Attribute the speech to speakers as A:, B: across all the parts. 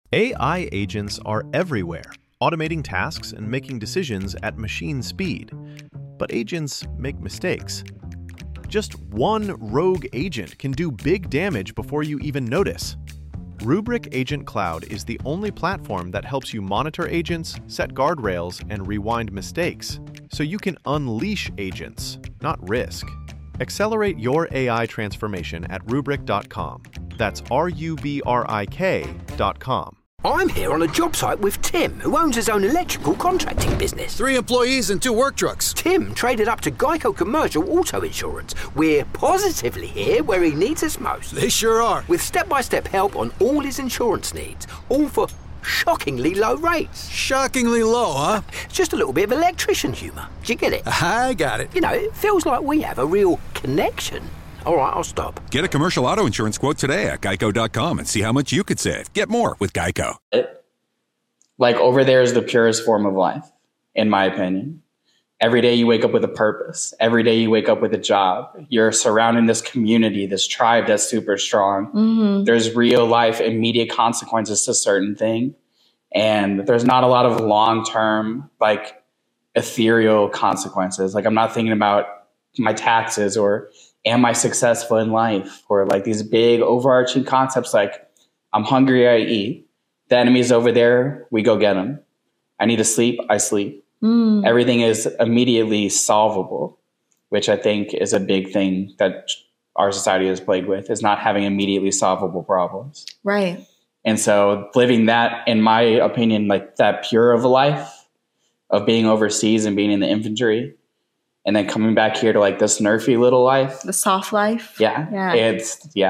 A: AI agents are everywhere, automating tasks and making decisions at machine speed. But agents make mistakes. Just one rogue agent can do big damage before you even notice. Rubrik Agent Cloud is the only platform that helps you monitor agents, set guardrails, and rewind mistakes, so you can unleash agents, not risk. Accelerate your AI transformation at Rubrik.com. That's RUBRIK.com.
B: I'm here on a job site with Tim, who owns his own electrical contracting business.
C: 3 employees and 2 work trucks.
B: Tim traded up to Geico Commercial Auto Insurance. We're positively here where he needs us most.
C: They sure are.
B: With step-by-step help on all his insurance needs, all for shockingly low rates.
C: Shockingly low, huh?
B: Just a little bit of electrician humour. Do you get it?
C: I got it.
B: You know, it feels like we have a real connection. All right, I'll stop.
D: Get a commercial auto insurance quote today at geico.com and see how much you could save. Get more with Geico.
E: Like, over there is the purest form of life, in my opinion. Every day you wake up with a purpose. Every day you wake up with a job. You're surrounding this community, this tribe that's super strong. Mm-hmm. There's real life, immediate consequences to certain things. And there's not a lot of long-term, like, ethereal consequences. Like, I'm not thinking about my taxes or am I successful in life, or like these big overarching concepts like I'm hungry, I eat. The enemy's over there, we go get them. I need to sleep, I sleep. Everything is immediately solvable, which I think is a big thing that our society is plagued with, is not having immediately solvable problems.
F: Right.
E: And so living that, in my opinion, like that pure of a life of being overseas and being in the infantry, and then coming back here to like this nerfy little life.
F: The soft life.
E: Yeah.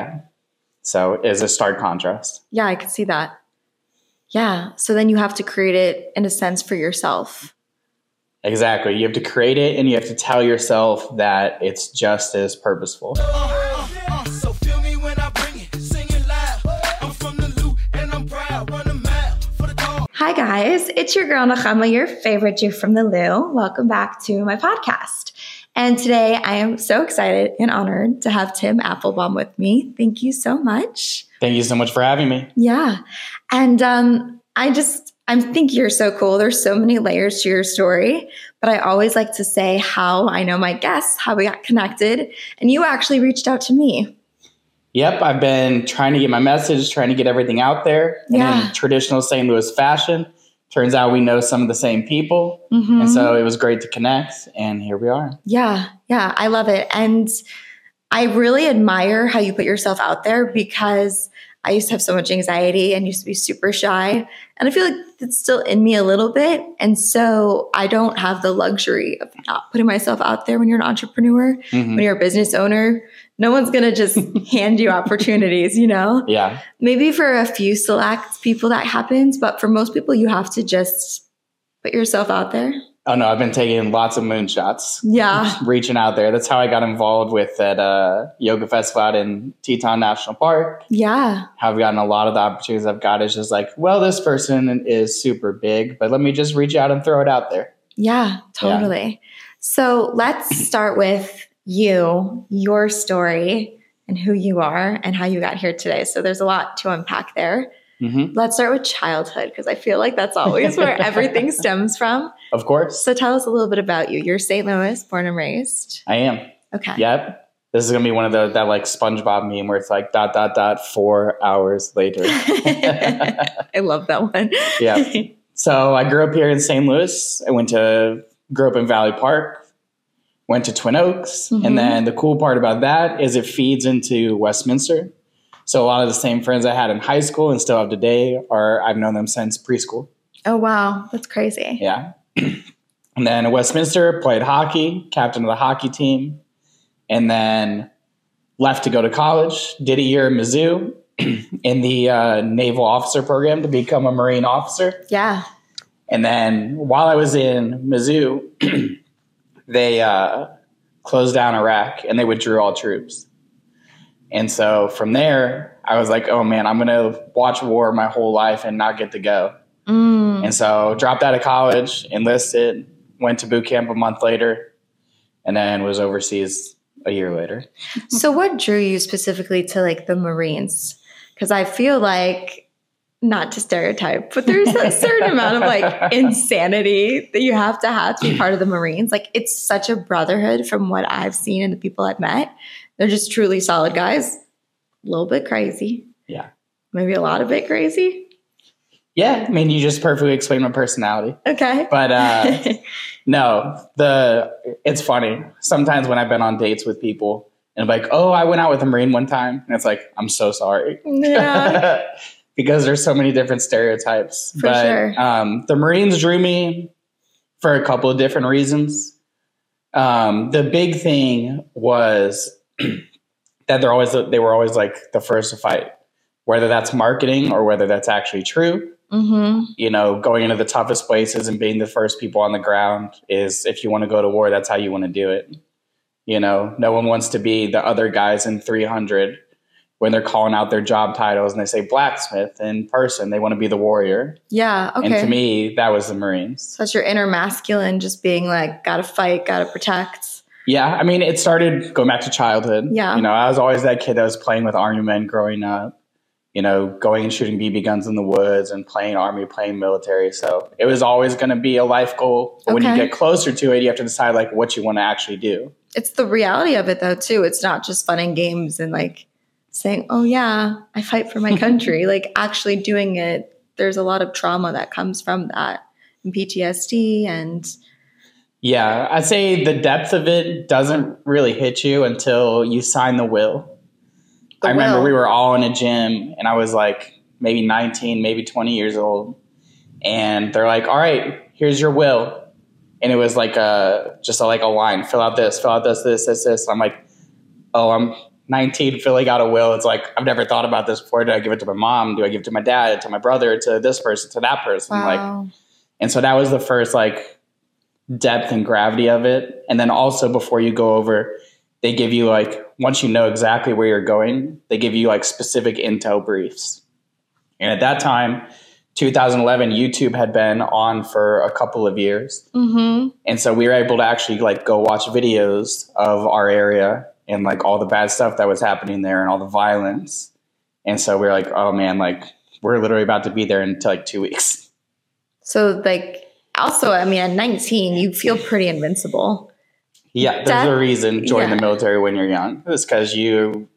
E: So it's a stark contrast.
F: Yeah, I could see that. Yeah. So then you have to create it in a sense for yourself.
E: Exactly. You have to create it and you have to tell yourself that it's just as purposeful.
G: So feel me when I bring it, sing it loud. I'm from the loot and I'm proud, run a mile for the call.
F: Hi guys, it's your girl Nechama, your favorite Jew from the Lou. Welcome back to my podcast. And today I am so excited and honored to have Tim Applebaum with me. Thank you so much.
E: Thank you so much for having me.
F: Yeah. And I think you're so cool. There's so many layers to your story, but I always like to say how I know my guests, how we got connected, and you actually reached out to me.
E: Yep, I've been trying to get my message, trying to get everything out there. And in traditional St. Louis fashion, turns out we know some of the same people. Mm-hmm. And so it was great to connect, and here we are.
F: Yeah, I love it. And I really admire how you put yourself out there, because I used to have so much anxiety and used to be super shy. And I feel like it's still in me a little bit. And so I don't have the luxury of not putting myself out there when you're an entrepreneur, when you're a business owner. No one's going to just hand you opportunities, you know?
E: Yeah.
F: Maybe for a few select people that happens, but for most people, you have to just put yourself out there.
E: Oh, no, I've been taking lots of moonshots.
F: Yeah.
E: Reaching out there. That's how I got involved with that yoga festival out in Teton National Park.
F: Yeah.
E: How I've gotten a lot of the opportunities I've got is just like, well, this person is super big, but let me just reach out and throw it out there.
F: Yeah, totally. Yeah. So let's start with your story and who you are and how you got here today. So there's a lot to unpack there. Mm-hmm. Let's start with childhood, because I feel like that's always where everything stems from.
E: Of course.
F: So tell us a little bit about you. You're St. Louis, born and raised.
E: I am.
F: Okay.
E: Yep. This is going to be one of that like SpongeBob meme where it's like ... 4 hours later.
F: I love that one.
E: Yeah. So I grew up here in St. Louis. I grew up in Valley Park, went to Twin Oaks. Mm-hmm. And then the cool part about that is it feeds into Westminster. So a lot of the same friends I had in high school and still have today I've known them since preschool.
F: Oh, wow. That's crazy.
E: Yeah. And then at Westminster, played hockey, captain of the hockey team, and then left to go to college, did a year at Mizzou in the naval officer program to become a Marine officer.
F: Yeah.
E: And then while I was in Mizzou, they closed down Iraq and they withdrew all troops. And so from there, I was like, oh, man, I'm going to watch war my whole life and not get to go. And so dropped out of college, enlisted, went to boot camp a month later, and then was overseas a year later.
F: So what drew you specifically to like the Marines? Because I feel like not to stereotype, but there's a certain amount of like insanity that you have to be part of the Marines. Like it's such a brotherhood from what I've seen and the people I've met. They're just truly solid guys. A little bit crazy.
E: Yeah.
F: Maybe a lot of bit crazy.
E: Yeah. I mean, you just perfectly explained my personality.
F: Okay.
E: But no, it's funny. Sometimes when I've been on dates with people and I'm like, oh, I went out with a Marine one time. And it's like, I'm so sorry.
F: Yeah.
E: Because there's so many different stereotypes.
F: For sure.
E: The Marines drew me for a couple of different reasons. The big thing was that they were always like the first to fight, whether that's marketing or whether that's actually true.
F: Mm-hmm.
E: You know, going into the toughest places and being the first people on the ground is, if you want to go to war, that's how you want to do it. You know, no one wants to be the other guys in 300 when they're calling out their job titles and they say blacksmith in person. They want to be the warrior.
F: Yeah. Okay.
E: And to me, that was the Marines.
F: So that's your inner masculine, just being like, gotta fight, gotta protect.
E: Yeah. I mean, it started going back to childhood.
F: Yeah.
E: You know, I was always that kid that was playing with army men growing up, you know, going and shooting BB guns in the woods and playing army, playing military. So it was always going to be a life goal. But when you get closer to it, you have to decide like what you want to actually do.
F: It's the reality of it though, too. It's not just fun and games and like saying, oh yeah, I fight for my country. Like actually doing it. There's a lot of trauma that comes from that, and PTSD and.
E: Yeah, I'd say the depth of it doesn't really hit you until you sign the will. I remember we were all in a gym and I was like maybe 19, maybe 20 years old. And they're like, all right, here's your will. And it was like just like a line, fill out this, this. And I'm like, oh, I'm 19 filling out a will. It's like, I've never thought about this before. Do I give it to my mom? Do I give it to my dad, to my brother, to this person, to that person?
F: Wow.
E: Like, and so that was the first like depth and gravity of it. And then also before you go over, they give you like, once you know exactly where you're going, they give you like specific intel briefs. And at that time, 2011, YouTube had been on for a couple of years. Mm-hmm. And so we were able to actually like go watch videos of our area and like all the bad stuff that was happening there and all the violence. And so we were like, oh man, like we're literally about to be there in like 2 weeks.
F: So like, also, I mean, at 19, you feel pretty invincible.
E: Yeah, there's a reason join the military when you're young. It's because you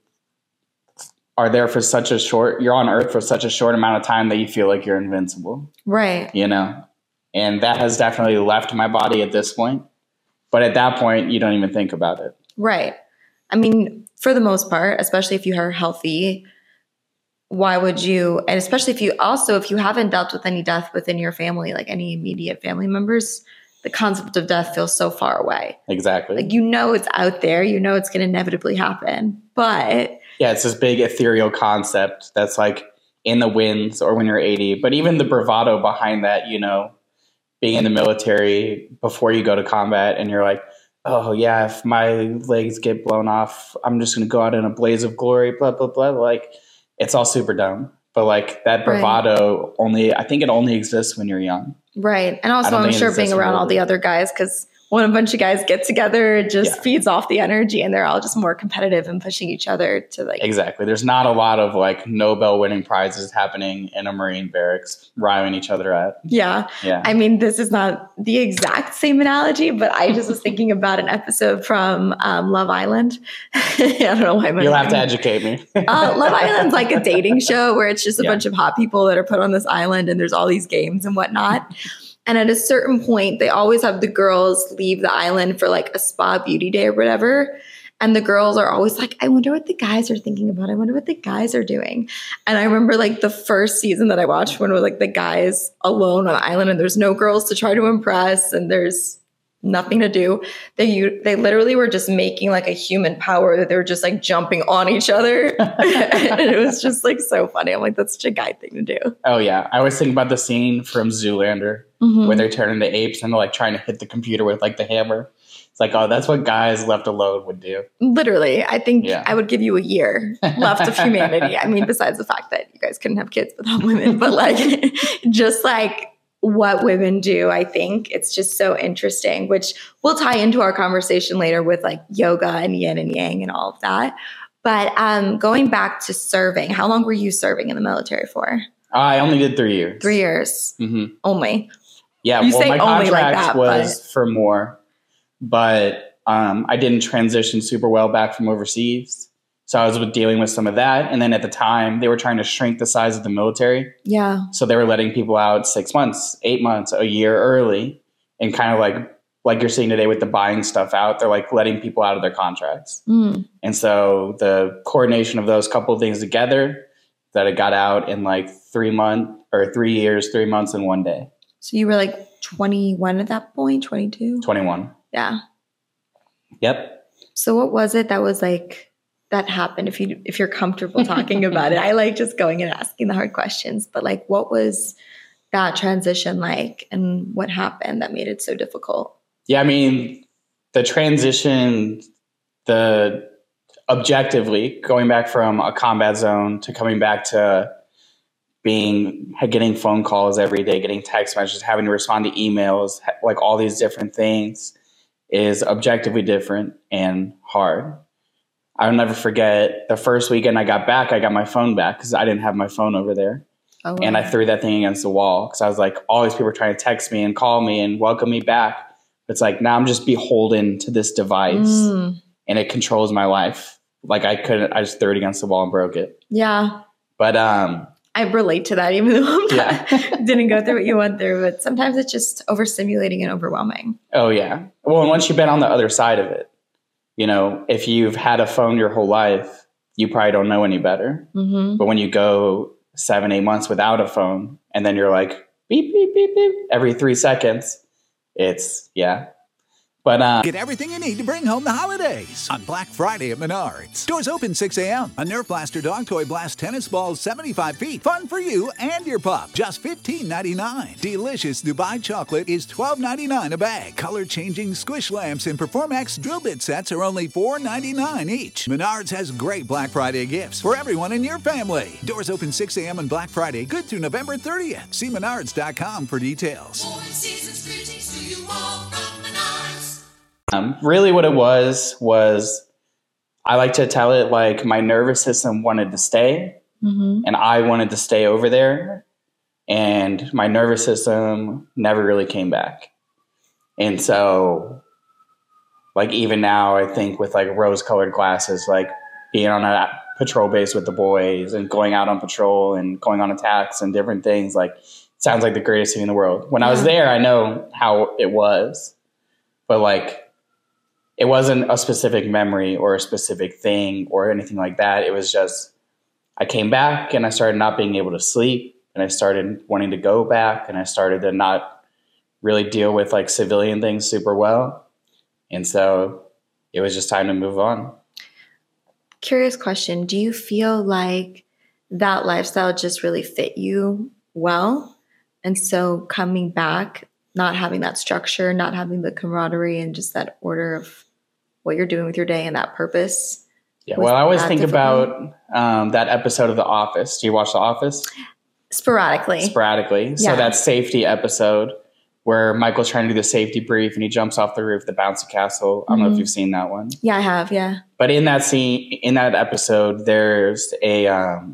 E: are there for you're on Earth for such a short amount of time that you feel like you're invincible.
F: Right.
E: You know, and that has definitely left my body at this point. But at that point, you don't even think about it. Right.
F: I mean, for the most part, especially if you are healthy, why would you, and especially if you haven't dealt with any death within your family, like any immediate family members, the concept of death feels so far away.
E: Exactly.
F: Like, you know, it's out there, you know, it's going to inevitably happen, but.
E: Yeah, it's this big ethereal concept that's like in the winds or when you're 80, but even the bravado behind that, you know, being in the military before you go to combat and you're like, oh yeah, if my legs get blown off, I'm just going to go out in a blaze of glory, blah, blah, blah. Like, it's all super dumb. But like that bravado I think it only exists when you're young.
F: Right. And also I'm sure being around all the other guys, because when a bunch of guys get together, it just feeds off the energy and they're all just more competitive and pushing each other to like.
E: Exactly. There's not a lot of like Nobel winning prizes happening in a Marine barracks, riling each other at.
F: Yeah. Yeah. I mean, this is not the exact same analogy, but I just was thinking about an episode from Love Island. I don't know why.
E: You'll have to educate me.
F: Love Island's like a dating show where it's just a bunch of hot people that are put on this island and there's all these games and whatnot. And at a certain point, they always have the girls leave the island for like a spa beauty day or whatever. And the girls are always like, I wonder what the guys are thinking about. I wonder what the guys are doing. And I remember like the first season that I watched when it was like the guys alone on the island and there's no girls to try to impress and there's nothing to do. They literally were just making like a human power that they were just like jumping on each other. And it was just like so funny. I'm like, that's such a guy thing to do.
E: Oh yeah. I always think about the scene from Zoolander where they're turning into apes and they're like trying to hit the computer with like the hammer. It's like, oh, that's what guys left alone would do.
F: Literally. I think I would give you a year left of humanity. I mean, besides the fact that you guys couldn't have kids without women, but like just like what women do, I think it's just so interesting, which will tie into our conversation later with like yoga and yin and yang and all of that. But going back to serving, how long were you serving in the military for?
E: I only did 3 years.
F: 3 years only.
E: Yeah,
F: You
E: well,
F: say
E: my
F: only like
E: contract
F: that,
E: was for more, but I didn't transition super well back from overseas. So I was dealing with some of that. And then at the time, they were trying to shrink the size of the military.
F: Yeah.
E: So they were letting people out 6 months, 8 months, a year early, and kind of like you're seeing today with the buying stuff out, they're like letting people out of their contracts. And so the coordination of those couple of things together, that it got out in like 3 months or 3 years, 3 months and 1 day.
F: So you were like 21 at that point, 22?
E: 21.
F: Yeah.
E: Yep.
F: So what was it that was like that happened? If you're comfortable talking about it, I like just going and asking the hard questions. But like, what was that transition like, and what happened that made it so difficult?
E: Yeah, I mean, the transition, objectively going back from a combat zone to coming back to getting phone calls every day, getting text messages, having to respond to emails, like all these different things is objectively different and hard. I'll never forget the first weekend I got back, I got my phone back because I didn't have my phone over there. Oh, wow. And I threw that thing against the wall because I was like, all these people are trying to text me and call me and welcome me back. It's like, now I'm just beholden to this device and it controls my life. Like I just threw it against the wall and broke it.
F: Yeah.
E: But
F: I relate to that, even though didn't go through what you went through. But sometimes it's just overstimulating and overwhelming. Oh, yeah. Well, and once you've been on the other side of it, you know, if you've had a phone your whole life, you probably don't know any better. But when you go 7-8 months without a phone and then you're like, beep, beep, beep, beep, every 3 seconds, it's, But
H: get everything you need to bring home the holidays on Black Friday at Menards. Doors open 6 a.m. A Nerf Blaster Dog Toy Blast tennis balls 75 feet. Fun for you and your pup. Just $15.99. Delicious Dubai chocolate is $12.99 a bag. Color-changing squish lamps and Performax drill bit sets are only $4.99 each. Menards has great Black Friday gifts for everyone in your family. Doors open 6 a.m. on Black Friday. Good through November 30th. See Menards.com for details.
E: Really what it was I like to tell it like my nervous system wanted to stay and I wanted to stay over there, and my nervous system never really came back. And so like even now I think with like rose colored glasses, like being on a patrol base with the boys and going out on patrol and going on attacks and different things, like sounds like the greatest thing in the world. When I was there, I know how it was, but like it wasn't a specific memory or a specific thing or anything like that. It was just, I came back and I started not being able to sleep, and I started wanting to go back, and I started to not really deal with like civilian things super well. And so it was just time to move on.
F: Curious question. Do you feel like that lifestyle just really fit you well? And so coming back, not having that structure, not having the camaraderie and just that order of what you're doing with your day and that purpose.
E: Yeah, well, I always think about that episode of The Office. Do you watch The Office? Sporadically.
F: Yeah.
E: So that safety episode where Michael's trying to do the safety brief and he jumps off the roof, the bouncy castle. I don't know if you've seen that one.
F: Yeah, I have, yeah.
E: But in that scene, in that episode, there's a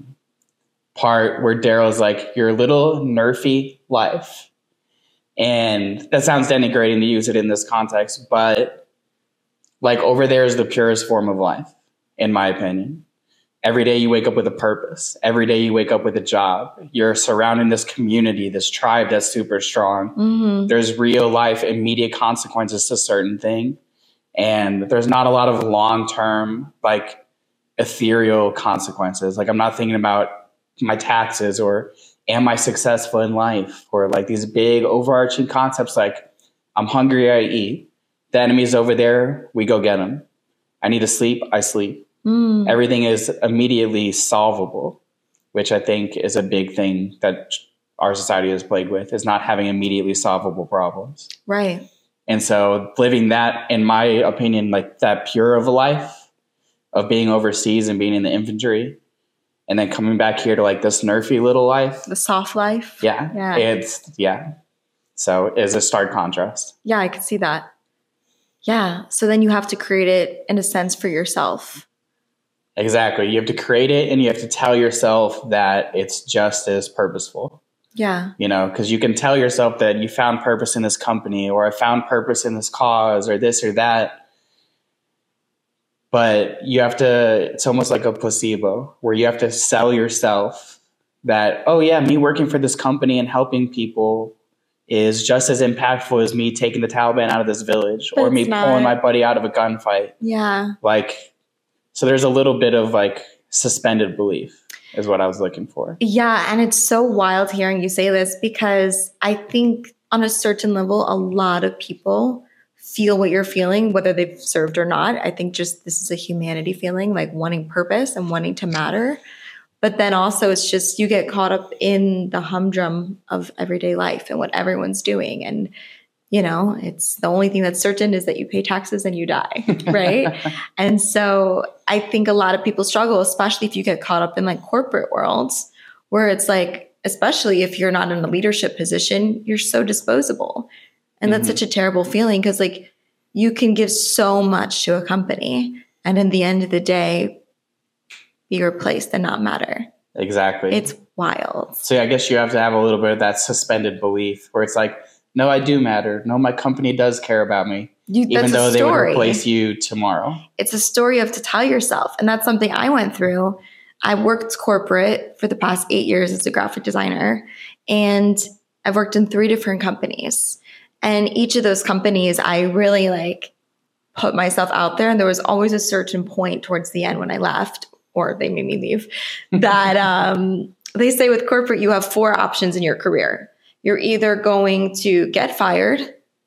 E: part where Daryl's like, your little nerfy life. And that sounds denigrating to use it in this context, but like over there is the purest form of life, in my opinion. Every day you wake up with a purpose. Every day you wake up with a job. You're surrounding this community, this tribe that's super strong. There's real life immediate consequences to certain things. And there's not a lot of long-term, like ethereal consequences. Like I'm not thinking about my taxes or am I successful in life, or like these big overarching concepts like I'm hungry, I eat. The enemy's over there, we go get them. I need to sleep, I sleep. Everything is immediately solvable, which I think is a big thing that our society is plagued with, is not having immediately solvable problems.
F: Right.
E: And so living that, in my opinion, like that pure of a life of being overseas and being in the infantry, and then coming back here to like this nerfy little life.
F: The soft life.
E: Yeah. So it's a stark contrast.
F: Yeah, I could see that. Yeah. So then you have to create it in a sense for yourself.
E: Exactly. You have to create it, and you have to tell yourself that it's just as purposeful.
F: Yeah.
E: You know, because you can tell yourself that you found purpose in this company, or I found purpose in this cause, or this or that. But you have to, it's almost like a placebo where you have to sell yourself that, oh yeah, me working for this company and helping people is just as impactful as me taking the Taliban out of this village,
F: But
E: or me
F: it's not.
E: pulling my buddy out of a gunfight.
F: Yeah.
E: Like, so there's a little bit of like suspended belief is what I was looking for.
F: Yeah. And it's so wild hearing you say this, because I think on a certain level, a lot of people feel what you're feeling, whether they've served or not. I think just this is a humanity feeling, like wanting purpose and wanting to matter. But then also it's just you get caught up in the humdrum of everyday life and what everyone's doing. And, you know, it's the only thing that's certain is that you pay taxes and you die, right? And so I think a lot of people struggle, especially if you get caught up in like corporate worlds where it's like, especially if you're not in a leadership position, you're so disposable. And that's such a terrible feeling, because like you can give so much to a company and in the end of the day, be replaced and not matter.
E: Exactly.
F: It's wild.
E: So I guess you have to have a little bit of that suspended belief where it's like, no, I do matter. No, my company does care about me, even though they would replace you tomorrow.
F: It's a story of to tell yourself. And that's something I went through. I worked corporate for the past 8 years as a graphic designer, and I've worked in 3 different companies. And each of those companies, I really like put myself out there. And there was always a certain point towards the end when I left, or they made me leave, that they say with corporate, you have 4 options in your career. You're either going to get fired,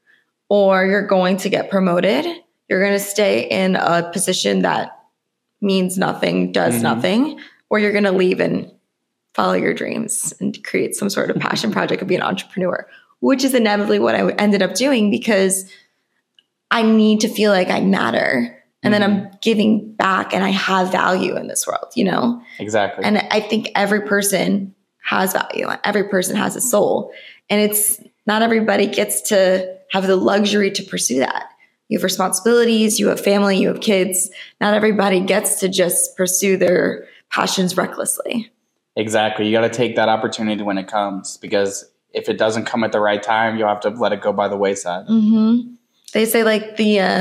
F: or you're going to get promoted. You're going to stay in a position that means nothing, does nothing, or you're going to leave and follow your dreams and create some sort of passion project and be an entrepreneur, which is inevitably what I ended up doing, because I need to feel like I matter. And then I'm giving back and I have value in this world, you know?
E: Exactly.
F: And I think every person has value. Every person has a soul. And it's not everybody gets to have the luxury to pursue that. You have responsibilities, you have family, you have kids. Not everybody gets to just pursue their passions recklessly.
E: Exactly. You got to take that opportunity when it comes, because if it doesn't come at the right time, you'll have to let it go by the wayside.
F: They say like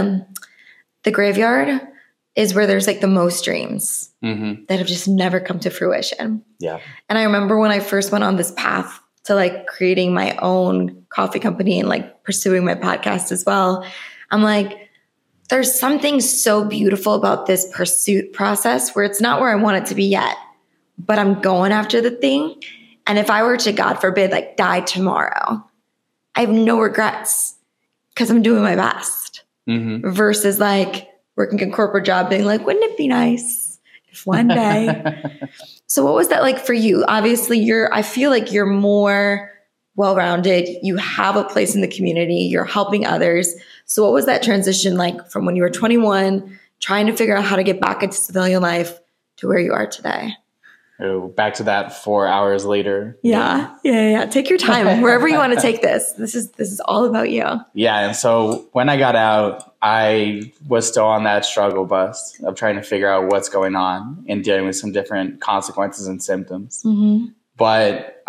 F: the graveyard is where there's like the most dreams that have just never come to fruition.
E: Yeah.
F: And I remember when I first went on this path to like creating my own coffee company and like pursuing my podcast as well, I'm like, there's something so beautiful about this pursuit process where it's not where I want it to be yet, but I'm going after the thing. And if I were to, God forbid, like die tomorrow, I have no regrets because I'm doing my best versus like working a corporate job being like, wouldn't it be nice if one day? So what was that like for you? Obviously I feel like you're more well-rounded. You have a place in the community. You're helping others. So what was that transition like from when you were 21, trying to figure out how to get back into civilian life to where you are today?
E: Oh, back to that 4 hours later.
F: Yeah. Take your time. Wherever you want to take this. This is all about you.
E: Yeah. And so when I got out, I was still on that struggle bus of trying to figure out what's going on and dealing with some different consequences and symptoms. But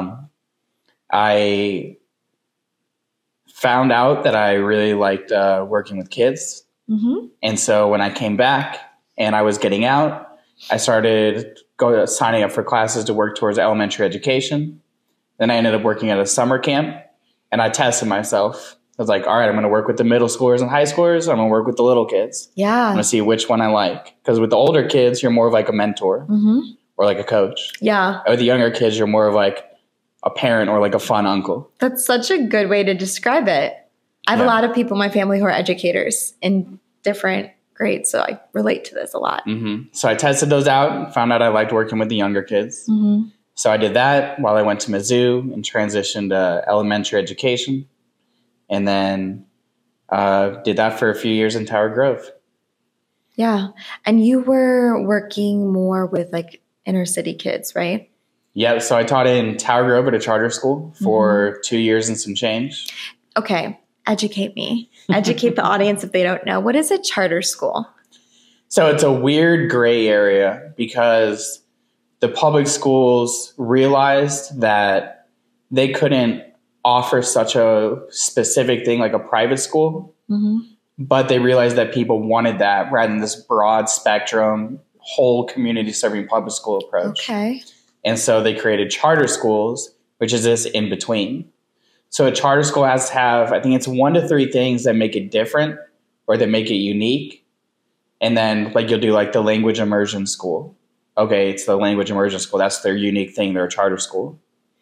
E: I found out that I really liked working with kids. And so when I came back and I was getting out, I started signing up for classes to work towards elementary education. Then I ended up working at a summer camp, and I tested myself. I was like, all right, I'm going to work with the middle schoolers and high schoolers. I'm going to work with the little kids.
F: Yeah.
E: I'm going to see which one I like. Because with the older kids, you're more of like a mentor or like a coach.
F: Yeah.
E: With the younger kids, you're more of like a parent or like a fun uncle.
F: That's such a good way to describe it. I have a lot of people in my family who are educators in different grades, so I relate to this a lot.
E: So I tested those out and found out I liked working with the younger kids. So I did that while I went to Mizzou and transitioned to elementary education. And then did that for a few years in Tower Grove.
F: Yeah. And you were working more with like inner city kids, right?
E: Yeah. So I taught in Tower Grove at a charter school for 2 years and some change.
F: Okay. Educate me. Educate the audience if they don't know. What is a charter school?
E: So it's a weird gray area because the public schools realized that they couldn't offer such a specific thing like a private school, but they realized that people wanted that rather than this broad spectrum, whole community serving public school approach.
F: Okay.
E: And so they created charter schools, which is this in between. So a charter school has to have, I think it's 1 to 3 things that make it different or that make it unique. And then like you'll do like the language immersion school. Okay, it's the language immersion school. That's their unique thing. They're a charter school.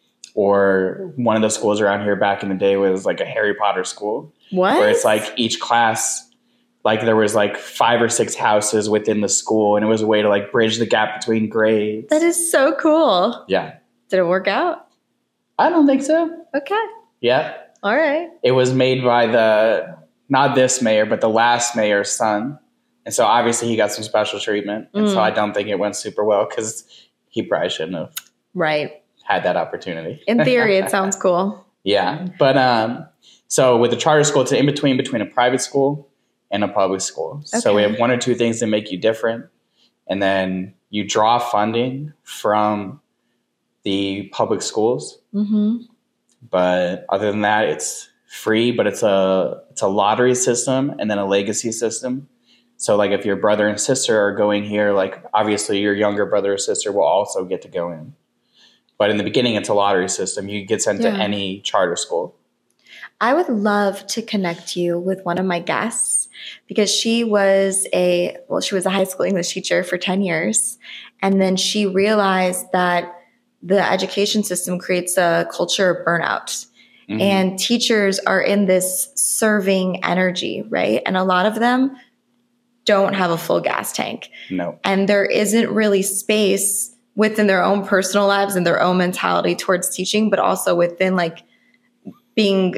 E: Or one of the schools around here back in the day was like a Harry Potter school.
F: What?
E: Where it's like each class, like there was like 5 or 6 houses within the school. And it was a way to like bridge the gap between grades.
F: That is so cool.
E: Yeah.
F: Did it work out?
E: I don't think so.
F: Okay.
E: Yeah.
F: All right.
E: It was made by not this mayor, but the last mayor's son. And so obviously he got some special treatment. And so I don't think it went super well because he probably shouldn't have had that opportunity.
F: In theory, it sounds cool.
E: Yeah. But so with the charter school, it's an in-between between a private school and a public school. Okay. So we have 1 or 2 things that make you different. And then you draw funding from the public schools. But other than that, it's free, but it's a lottery system and then a legacy system. So like if your brother and sister are going here, like obviously your younger brother or sister will also get to go in. But in the beginning, it's a lottery system. You get sent to any charter school.
F: I would love to connect you with one of my guests because she was a high school English teacher for 10 years. And then she realized that the education system creates a culture of burnout. And teachers are in this serving energy, right? And a lot of them don't have a full gas tank.
E: No.
F: And there isn't really space within their own personal lives and their own mentality towards teaching, but also within like being,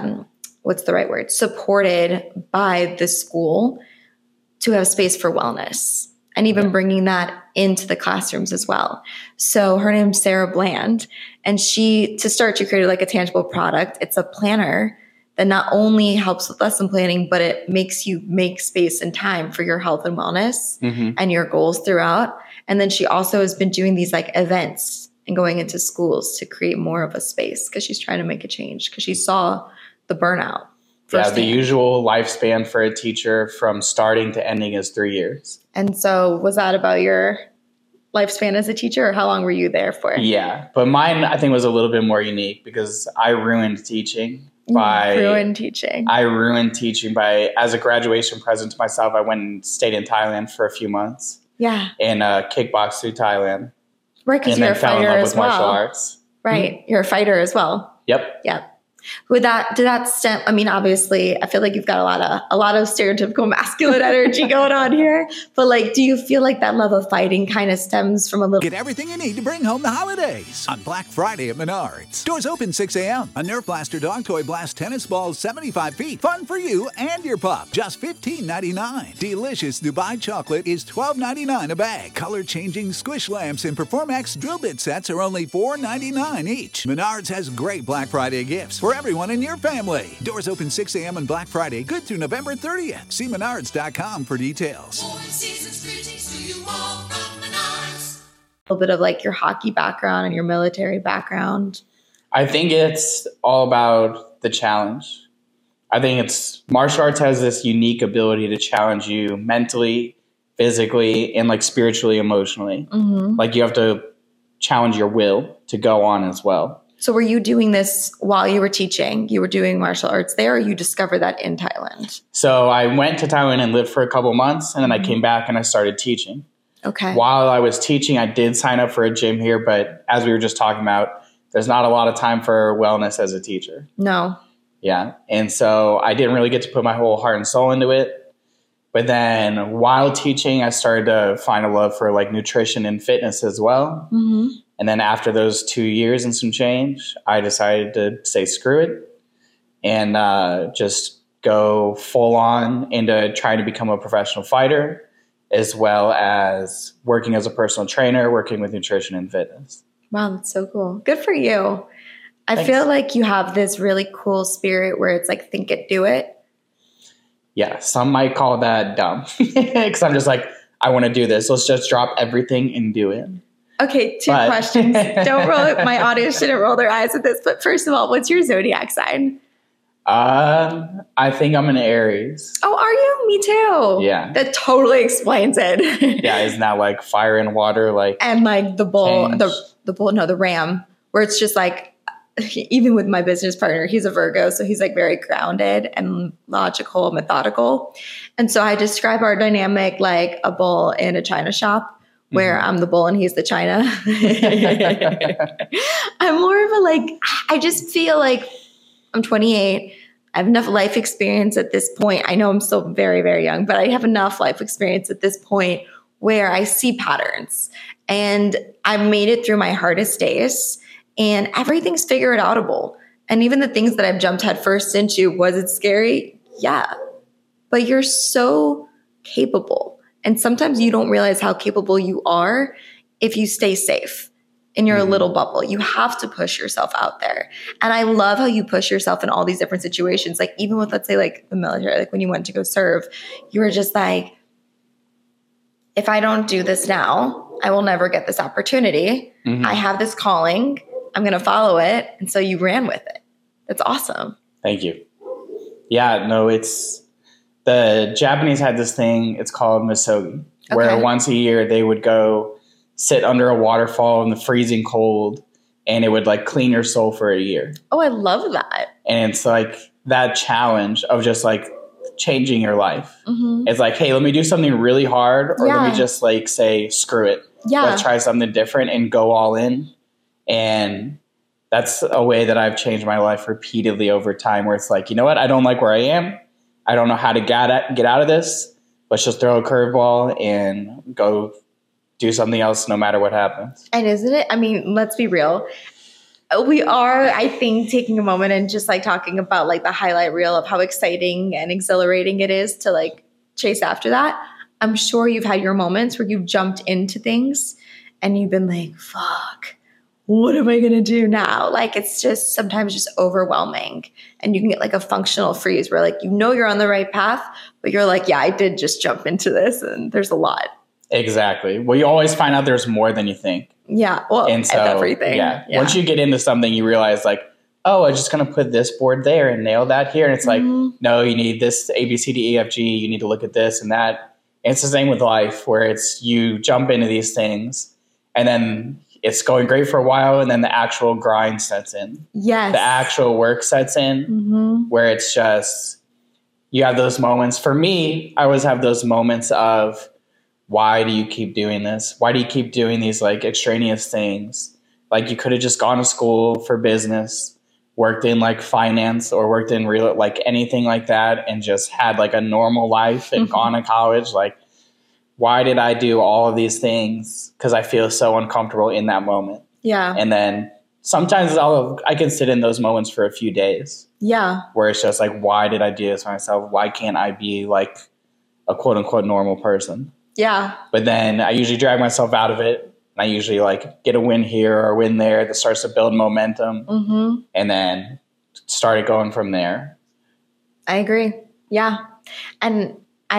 F: supported by the school to have space for wellness and even bringing that into the classrooms as well. So her name's Sarah Bland, and she created like a tangible product. It's a planner that not only helps with lesson planning, but it makes you make space and time for your health and wellness and your goals throughout. And then she also has been doing these like events and going into schools to create more of a space because she's trying to make a change because she saw the burnout.
E: Yeah, the usual lifespan for a teacher from starting to ending is 3 years.
F: And so was that about your lifespan as a teacher, or how long were you there for?
E: Yeah, but mine I think was a little bit more unique because I ruined teaching. I ruined teaching by, as a graduation present to myself, I went and stayed in Thailand for a few months.
F: Yeah.
E: And kickboxed through Thailand.
F: Right, because you're a fighter as well.
E: Martial arts.
F: Right, you're a fighter as well.
E: Yep.
F: Yep. Did that stem? I mean, obviously, I feel like you've got a lot of stereotypical masculine energy going on here. But like, do you feel like that love of fighting kind of stems from a little?
H: Get everything you need to bring home the holidays on Black Friday at Menards. Doors open 6 a.m. A Nerf Blaster Dog Toy Blast tennis balls 75 feet. Fun for you and your pup. Just $15.99. Delicious Dubai chocolate is $12.99 a bag. Color-changing squish lamps and Performax drill bit sets are only $4.99 each. Menards has great Black Friday gifts for everyone in your family. Doors open 6 a.m. on Black Friday, good through November 30th. See Menards.com for details.
F: A little bit of like your hockey background and your military background.
E: I think it's all about the challenge. I think martial arts has this unique ability to challenge you mentally, physically, and like spiritually, emotionally. Like you have to challenge your will to go on as well.
F: So were you doing this while you were teaching? You were doing martial arts there, or you discovered that in Thailand?
E: So I went to Thailand and lived for a couple months, and then I came back and I started teaching.
F: Okay.
E: While I was teaching, I did sign up for a gym here, but as we were just talking about, there's not a lot of time for wellness as a teacher.
F: No.
E: Yeah. And so I didn't really get to put my whole heart and soul into it. But then while teaching, I started to find a love for like nutrition and fitness as well. And then after those 2 years and some change, I decided to say screw it and just go full on into trying to become a professional fighter, as well as working as a personal trainer, working with nutrition and fitness.
F: Wow, that's so cool. Good for you. I feel like you have this really cool spirit where it's like, think it, do it.
E: Yeah, some might call that dumb because I'm just like, I want to do this. Let's just drop everything and do it.
F: Okay, two questions. Don't roll it. My audience shouldn't roll their eyes at this. But first of all, what's your zodiac sign?
E: I think I'm an Aries.
F: Oh, are you? Me too.
E: Yeah.
F: That totally explains it.
E: Yeah, isn't that like fire and water? Like,
F: and like the bull,
E: change?
F: the bull, no, the ram, where it's just like, even with my business partner, he's a Virgo, so he's like very grounded and logical, methodical. And so I describe our dynamic like a bull in a china shop, where I'm the bull and he's the china. I'm more of a like, I just feel like I'm 28. I have enough life experience at this point. I know I'm still very, very young, but I have enough life experience at this point where I see patterns, and I've made it through my hardest days, and everything's figure it outable. And even the things that I've jumped headfirst into, was it scary? Yeah. But you're so capable. And sometimes you don't realize how capable you are if you stay safe in your little bubble. You have to push yourself out there. And I love how you push yourself in all these different situations. Like even with, let's say, like the military, like when you went to go serve, you were just like, if I don't do this now, I will never get this opportunity. I have this calling. I'm going to follow it. And so you ran with it. That's awesome.
E: Thank you. Yeah, no, it's the Japanese had this thing. It's called misogi, where once a year they would go sit under a waterfall in the freezing cold, and it would like clean your soul for a year.
F: Oh, I love that.
E: And it's like that challenge of just like changing your life. It's like, hey, let me do something really hard, or let me just like say, screw it. Let's try something different and go all in. And that's a way that I've changed my life repeatedly over time, where it's like, you know what? I don't like where I am. I don't know how to get out of this. Let's just throw a curveball and go do something else no matter what happens.
F: And isn't it? I mean, let's be real. We are, I think, taking a moment and just like talking about like the highlight reel of how exciting and exhilarating it is to like chase after that. I'm sure you've had your moments where you've jumped into things and you've been like, fuck, what am I going to do now? Like, it's just sometimes just overwhelming, and you can get like a functional freeze where like, you know, you're on the right path, but you're like, yeah, I did just jump into this and there's a lot.
E: Exactly. Well, you always find out there's more than you think.
F: Yeah. Well, and so, everything.
E: Yeah. Once you get into something, you realize like, oh, I'm just going to put this board there and nail that here. And it's like, no, you need this A, B, C, D, E, F, G. You need to look at this and that. And it's the same with life, where it's you jump into these things and then it's going great for a while, and then the actual grind sets in.
F: Yes.
E: The actual work sets in, where it's just, you have those moments. For me, I always have those moments of, why do you keep doing this? Why do you keep doing these like extraneous things? Like you could have just gone to school for business, worked in like finance, or worked in real, like anything like that, and just had like a normal life and gone to college. Like, why did I do all of these things? Because I feel so uncomfortable in that moment. Yeah. And then sometimes I can sit in those moments for a few days. Yeah. Where it's just like, why did I do this to myself? Why can't I be like a quote unquote normal person? Yeah. But then I usually drag myself out of it. And I usually like get a win here or a win there that starts to build momentum. And then start it going from there.
F: I agree. Yeah. And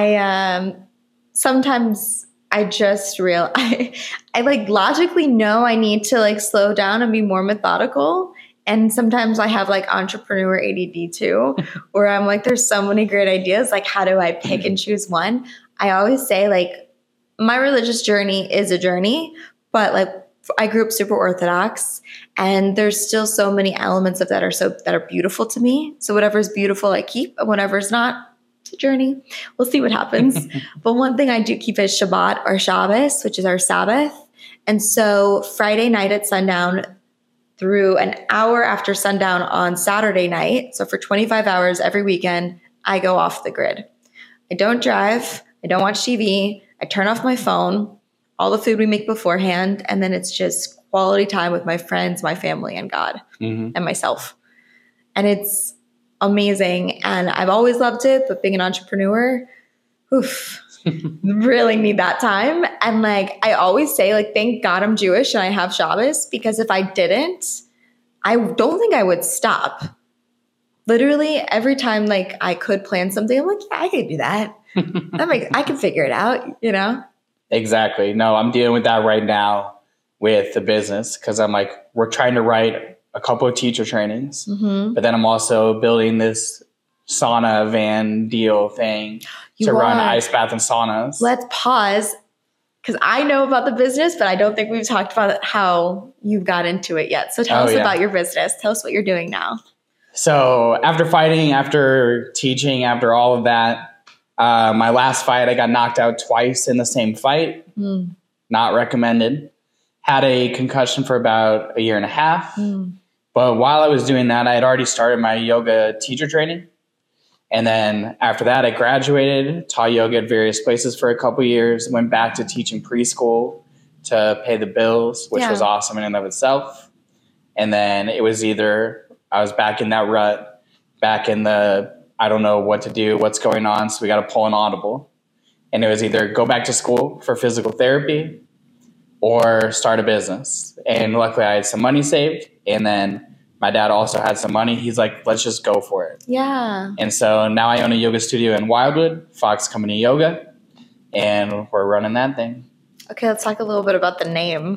F: I sometimes I just I like logically know I need to like slow down and be more methodical. And sometimes I have like entrepreneur ADD too, where I'm like, there's so many great ideas. Like, how do I pick and choose one? I always say like, my religious journey is a journey, but like I grew up super Orthodox, and there's still so many elements of that are beautiful to me. So whatever's beautiful, I keep, and whatever's not, it's a journey. We'll see what happens. But one thing I do keep is Shabbat or Shabbos, which is our Sabbath. And so Friday night at sundown through an hour after sundown on Saturday night, so for 25 hours every weekend, I go off the grid. I don't drive. I don't watch TV. I turn off my phone, all the food we make beforehand, and then it's just quality time with my friends, my family, and God, and myself. And it's amazing. And I've always loved it, but being an entrepreneur, really need that time. And like, I always say, like, thank God I'm Jewish and I have Shabbos, because if I didn't, I don't think I would stop. Literally every time like I could plan something, I'm like, yeah, I could do that. I can figure it out, you know?
E: Exactly. No, I'm dealing with that right now with the business because I'm like, we're trying to write a couple of teacher trainings, but then I'm also building this sauna van deal thing to run ice bath and saunas.
F: Let's pause because I know about the business, but I don't think we've talked about how you got into it yet. So tell us about your business. Tell us what you're doing now.
E: So after fighting, after teaching, after all of that, my last fight, I got knocked out twice in the same fight. Not recommended. Had a concussion for about a year and a half. But while I was doing that, I had already started my yoga teacher training. And then after that, I graduated, taught yoga at various places for a couple of years, went back to teaching preschool to pay the bills, which was awesome in and of itself. And then it was either I was back in that rut, back in the, I don't know what to do, what's going on, so we got to pull an audible. And it was either go back to school for physical therapy or start a business. And luckily I had some money saved. And then my dad also had some money. He's like, let's just go for it.
F: Yeah.
E: And so now I own a yoga studio in Wildwood, Fox Company Yoga, and we're running that thing.
F: Okay, let's talk a little bit about the name.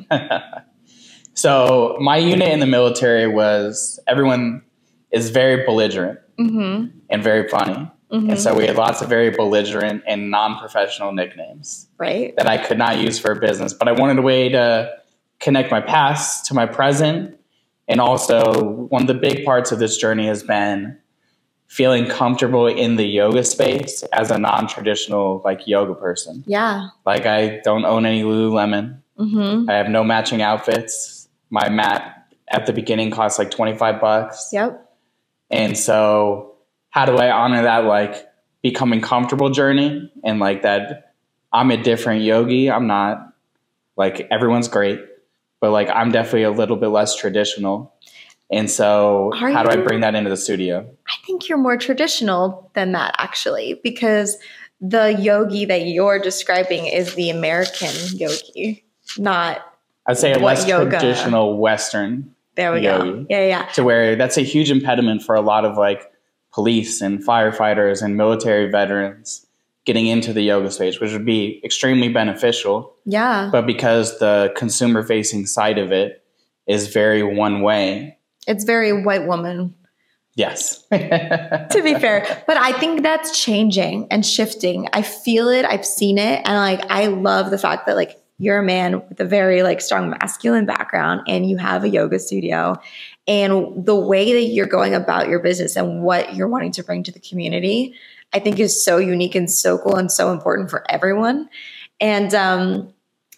E: So my unit in the military was, everyone is very belligerent and very funny. And so we had lots of very belligerent and non-professional nicknames that I could not use for a business. But I wanted a way to connect my past to my present. And also, one of the big parts of this journey has been feeling comfortable in the yoga space as a non-traditional like yoga person.
F: Yeah.
E: Like I don't own any Lululemon. I have no matching outfits. My mat at the beginning cost like $25.
F: Yep.
E: And so how do I honor that like becoming comfortable journey and like that I'm a different yogi. I'm not like everyone's great, but like I'm definitely a little bit less traditional. And so how do I bring that into the studio?
F: I think you're more traditional than that actually, because the yogi that you're describing is the American yogi, not
E: I'd say a less traditional Western
F: yogi. Go. Yeah.
E: To where that's a huge impediment for a lot of like police and firefighters and military veterans getting into the yoga space, which would be extremely beneficial.
F: Yeah.
E: But because the consumer facing side of it is very one way.
F: It's very white woman.
E: Yes.
F: To be fair. But I think that's changing and shifting. I feel it. I've seen it. And like, I love the fact that like you're a man with a very like strong masculine background and you have a yoga studio, and the way that you're going about your business and what you're wanting to bring to the community, I think is so unique and so cool and so important for everyone. And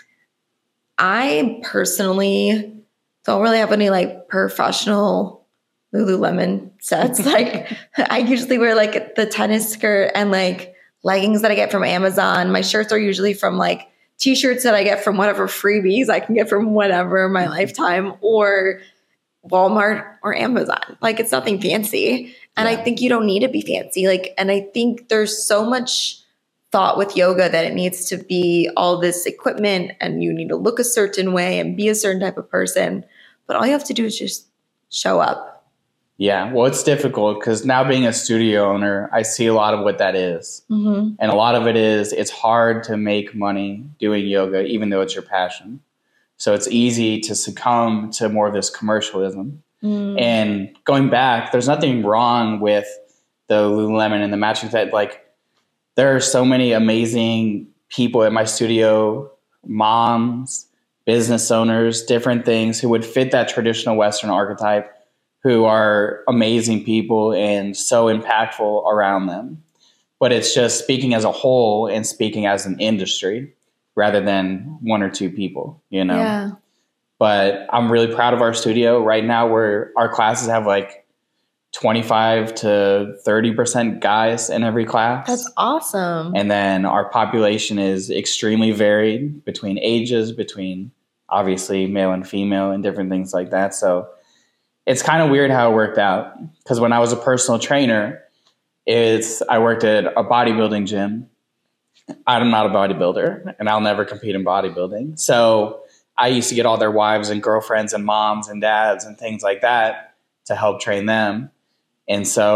F: I personally don't really have any like professional Lululemon sets. Like I usually wear like the tennis skirt and like leggings that I get from Amazon. My shirts are usually from like t-shirts that I get from whatever freebies I can get from whatever in my lifetime, or Walmart or Amazon. Like it's nothing fancy. And I think you don't need to be fancy. Like, and I think there's so much thought with yoga that it needs to be all this equipment and you need to look a certain way and be a certain type of person. But all you have to do is just show up.
E: Yeah. Well, it's difficult because now being a studio owner, I see a lot of what that is. And a lot of it is it's hard to make money doing yoga, even though it's your passion. So it's easy to succumb to more of this commercialism. And going back, there's nothing wrong with the Lululemon and the matching set. Like there are so many amazing people at my studio, moms, business owners, different things who would fit that traditional Western archetype, who are amazing people and so impactful around them. But it's just speaking as a whole and speaking as an industry rather than one or two people, you know?
F: Yeah.
E: But I'm really proud of our studio right now, where our classes have like 25 to 30% guys in every class.
F: That's awesome.
E: And then our population is extremely varied between ages, between obviously male and female and different things like that. So it's kind of weird how it worked out, because when I was a personal trainer, I worked at a bodybuilding gym. I'm not a bodybuilder and I'll never compete in bodybuilding. So I used to get all their wives and girlfriends and moms and dads and things like that to help train them. And so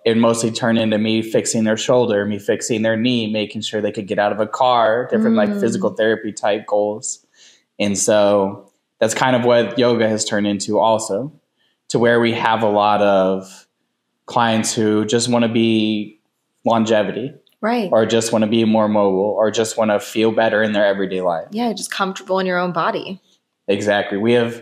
E: it mostly turned into me fixing their shoulder, me fixing their knee, making sure they could get out of a car, different like physical therapy type goals. And so that's kind of what yoga has turned into also, to where we have a lot of clients who just want to be longevity.
F: Right.
E: Or just want to be more mobile, or just want to feel better in their everyday life.
F: Yeah, just comfortable in your own body.
E: Exactly. We have,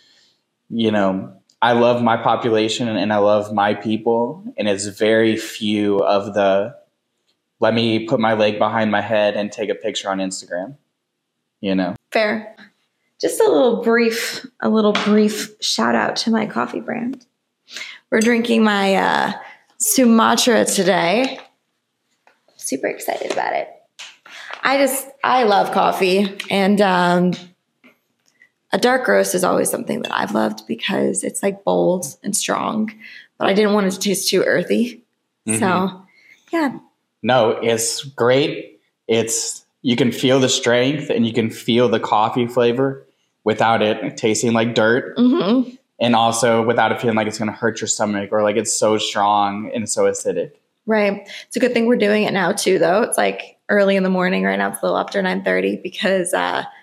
E: I love my population and I love my people. And it's very few of the, let me put my leg behind my head and take a picture on Instagram,
F: Fair. Just a little brief shout out to my coffee brand. We're drinking my Sumatra today. Super excited about it. I love coffee, and a dark roast is always something that I've loved because it's like bold and strong, but I didn't want it to taste too earthy. So, yeah.
E: No, it's great. You can feel the strength and you can feel the coffee flavor without it tasting like dirt. And also without it feeling like it's going to hurt your stomach or like it's so strong and so acidic.
F: Right. It's a good thing we're doing it now too, though. It's like early in the morning right now. It's a little after 9:30 because,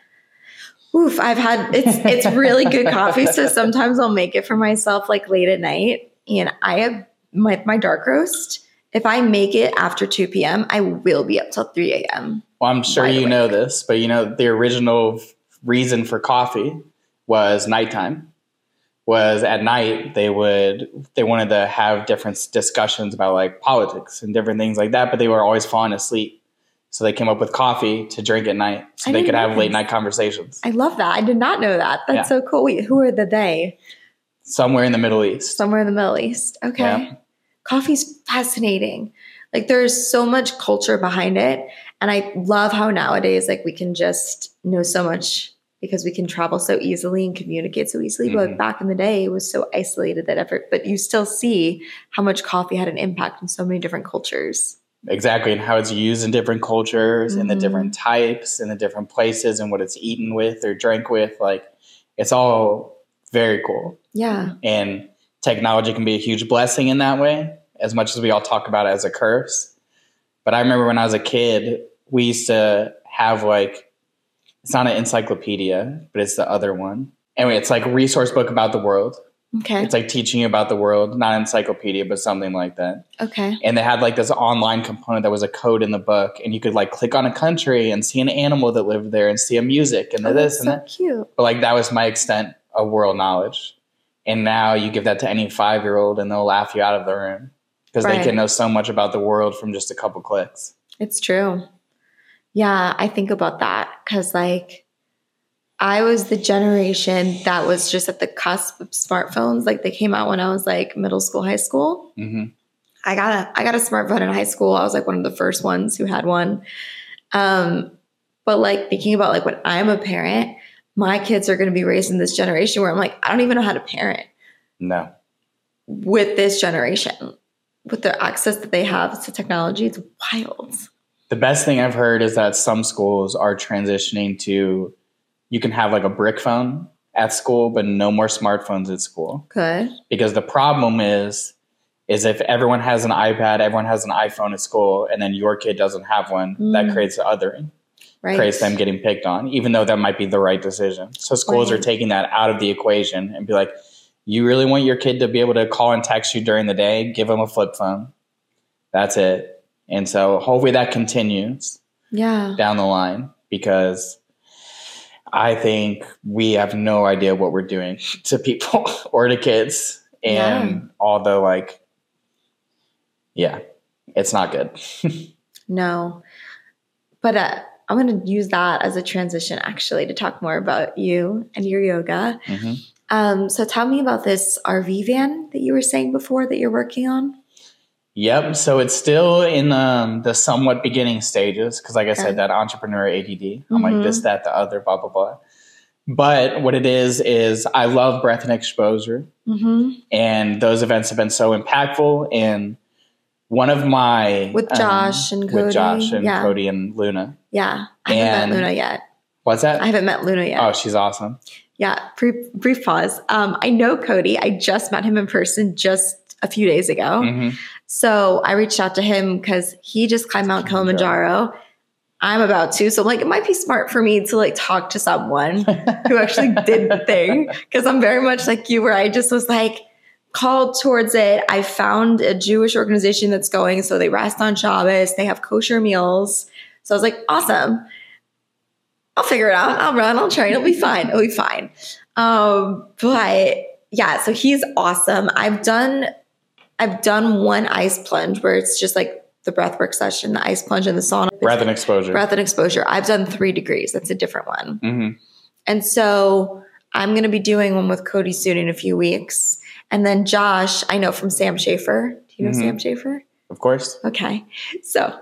F: it's really good coffee. So sometimes I'll make it for myself like late at night. And I have my dark roast. If I make it after 2 p.m., I will be up till 3 a.m.
E: Well, I'm sure you know this, but the original reason for coffee was nighttime. Was at night they wanted to have different discussions about like politics and different things like that, but they were always falling asleep. So they came up with coffee to drink at night so they could have late night conversations.
F: I love that. I did not know that. That's so cool. Wait, who are the they?
E: Somewhere in the Middle East.
F: Somewhere in the Middle East. Okay. Yeah. Coffee's fascinating. Like there's so much culture behind it. And I love how nowadays like we can just know so much because we can travel so easily and communicate so easily. But back in the day, it was so isolated but you still see how much coffee had an impact in so many different cultures.
E: Exactly. And how it's used in different cultures and the different types and the different places and what it's eaten with or drank with. Like it's all very cool.
F: Yeah.
E: And technology can be a huge blessing in that way, as much as we all talk about it as a curse. But I remember when I was a kid, we used to have like, it's not an encyclopedia, but it's the other one. Anyway, it's like a resource book about the world.
F: Okay.
E: It's like teaching you about the world, not an encyclopedia, but something like that.
F: Okay.
E: And they had like this online component that was a code in the book, and you could like click on a country and see an animal that lived there and see a music and this and that.
F: Cute.
E: But like that was my extent of world knowledge. And now you give that to any 5-year-old and they'll laugh you out of the room because they can know so much about the world from just a couple clicks.
F: It's true. Yeah, I think about that because like I was the generation that was just at the cusp of smartphones. Like they came out when I was like middle school, high school. I got a smartphone in high school. I was like one of the first ones who had one. But like thinking about like when I'm a parent, my kids are going to be raised in this generation where I'm like, I don't even know how to parent.
E: No.
F: With this generation, with the access that they have to technology, it's wild.
E: The best thing I've heard is that some schools are transitioning to, you can have like a brick phone at school, but no more smartphones at school.
F: Good.
E: Because the problem is if everyone has an iPad, everyone has an iPhone at school, and then your kid doesn't have one, that creates the othering. Right. Creates them getting picked on, even though that might be the right decision. So schools are taking that out of the equation and be like, you really want your kid to be able to call and text you during the day? Give them a flip phone. That's it. And so hopefully that continues down the line, because I think we have no idea what we're doing to people or to kids. And all the like, it's not good.
F: No. But I'm going to use that as a transition actually to talk more about you and your yoga. So tell me about this RV van that you were saying before that you're working on.
E: Yep. So it's still in the somewhat beginning stages because, like I said, that entrepreneur ADD. I'm like this, that, the other, blah, blah, blah. But what it is I love breath and exposure. And those events have been so impactful. And one of my... With Josh and Cody and Luna.
F: Yeah. I haven't met Luna yet.
E: What's that?
F: I haven't met Luna yet.
E: Oh, she's awesome.
F: Yeah. Brief pause. I know Cody. I just met him in person just a few days ago. So I reached out to him because he just climbed Mount Kilimanjaro. I'm about to. So I'm like, it might be smart for me to like talk to someone who actually did the thing. Because I'm very much like you, where I just was like called towards it. I found a Jewish organization that's going. So they rest on Shabbos. They have kosher meals. So I was like, awesome. I'll figure it out. I'll run. I'll train. It'll be fine. It'll be fine. But yeah, so he's awesome. I've done one ice plunge where it's just like the breathwork session, the ice plunge, and the sauna.
E: Breath and exposure.
F: Breath and exposure. I've done 3 degrees. That's a different one. And so I'm going to be doing one with Cody soon in a few weeks. And then Josh, I know from Sam Schaefer. Do you know Sam Schaefer?
E: Of course.
F: Okay. So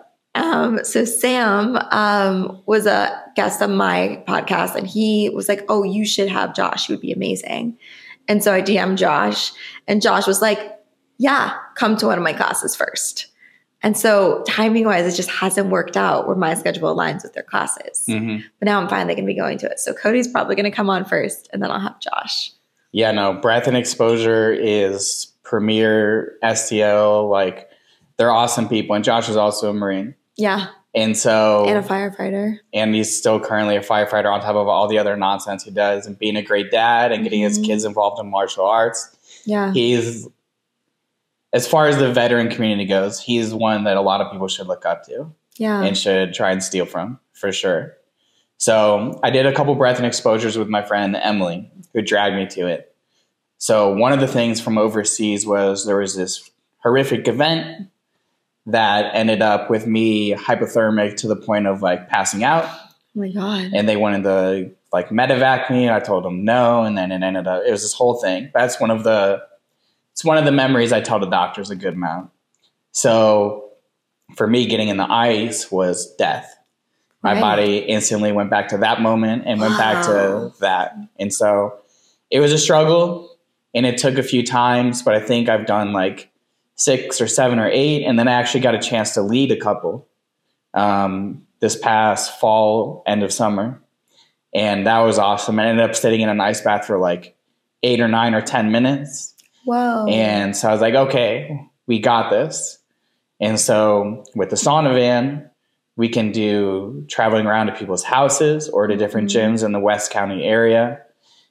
F: Sam was a guest on my podcast, and he was like, oh, you should have Josh. He would be amazing. And so I DM'd Josh, and Josh was like, yeah, come to one of my classes first. And so timing wise, it just hasn't worked out where my schedule aligns with their classes. But now I'm finally going to be going to it. So Cody's probably going to come on first, and then I'll have Josh.
E: Yeah, no, Breath and Exposure is premier STL. Like, they're awesome people. And Josh is also a Marine.
F: Yeah.
E: And so.
F: And a firefighter.
E: And he's still currently a firefighter on top of all the other nonsense he does, and being a great dad and getting his kids involved in martial arts.
F: Yeah.
E: He's, as far as the veteran community goes, he's one that a lot of people should look up to.
F: Yeah.
E: And should try and steal from, for sure. So I did a couple breath and exposures with my friend Emily, who dragged me to it. So one of the things from overseas was there was this horrific event that ended up with me hypothermic to the point of like passing out.
F: Oh my God.
E: And they wanted to like medevac me, and I told them no. And then it ended up, it was this whole thing. That's it's one of the memories I tell the doctors a good amount. So for me, getting in the ice was death. My body instantly went back to that moment and went back to that. And so it was a struggle, and it took a few times, but I think I've done like 6 or 7 or 8. And then I actually got a chance to lead a couple this past fall, end of summer. And that was awesome. I ended up sitting in an ice bath for like 8 or 9 or 10 minutes.
F: Whoa.
E: And so I was like, okay, we got this. And so with the sauna van, we can do traveling around to people's houses or to different gyms in the West County area,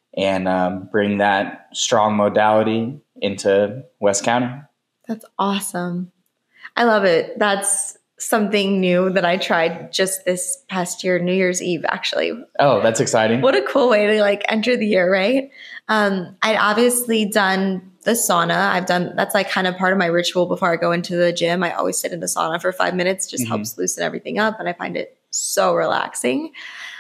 E: and bring that strong modality into West County.
F: That's awesome. I love it. That's something new that I tried just this past year, New Year's Eve, actually.
E: Oh, that's exciting.
F: What a cool way to like enter the year, right? I'd obviously done the sauna. That's like kind of part of my ritual before I go into the gym. I always sit in the sauna for 5 minutes, just helps loosen everything up. And I find it so relaxing.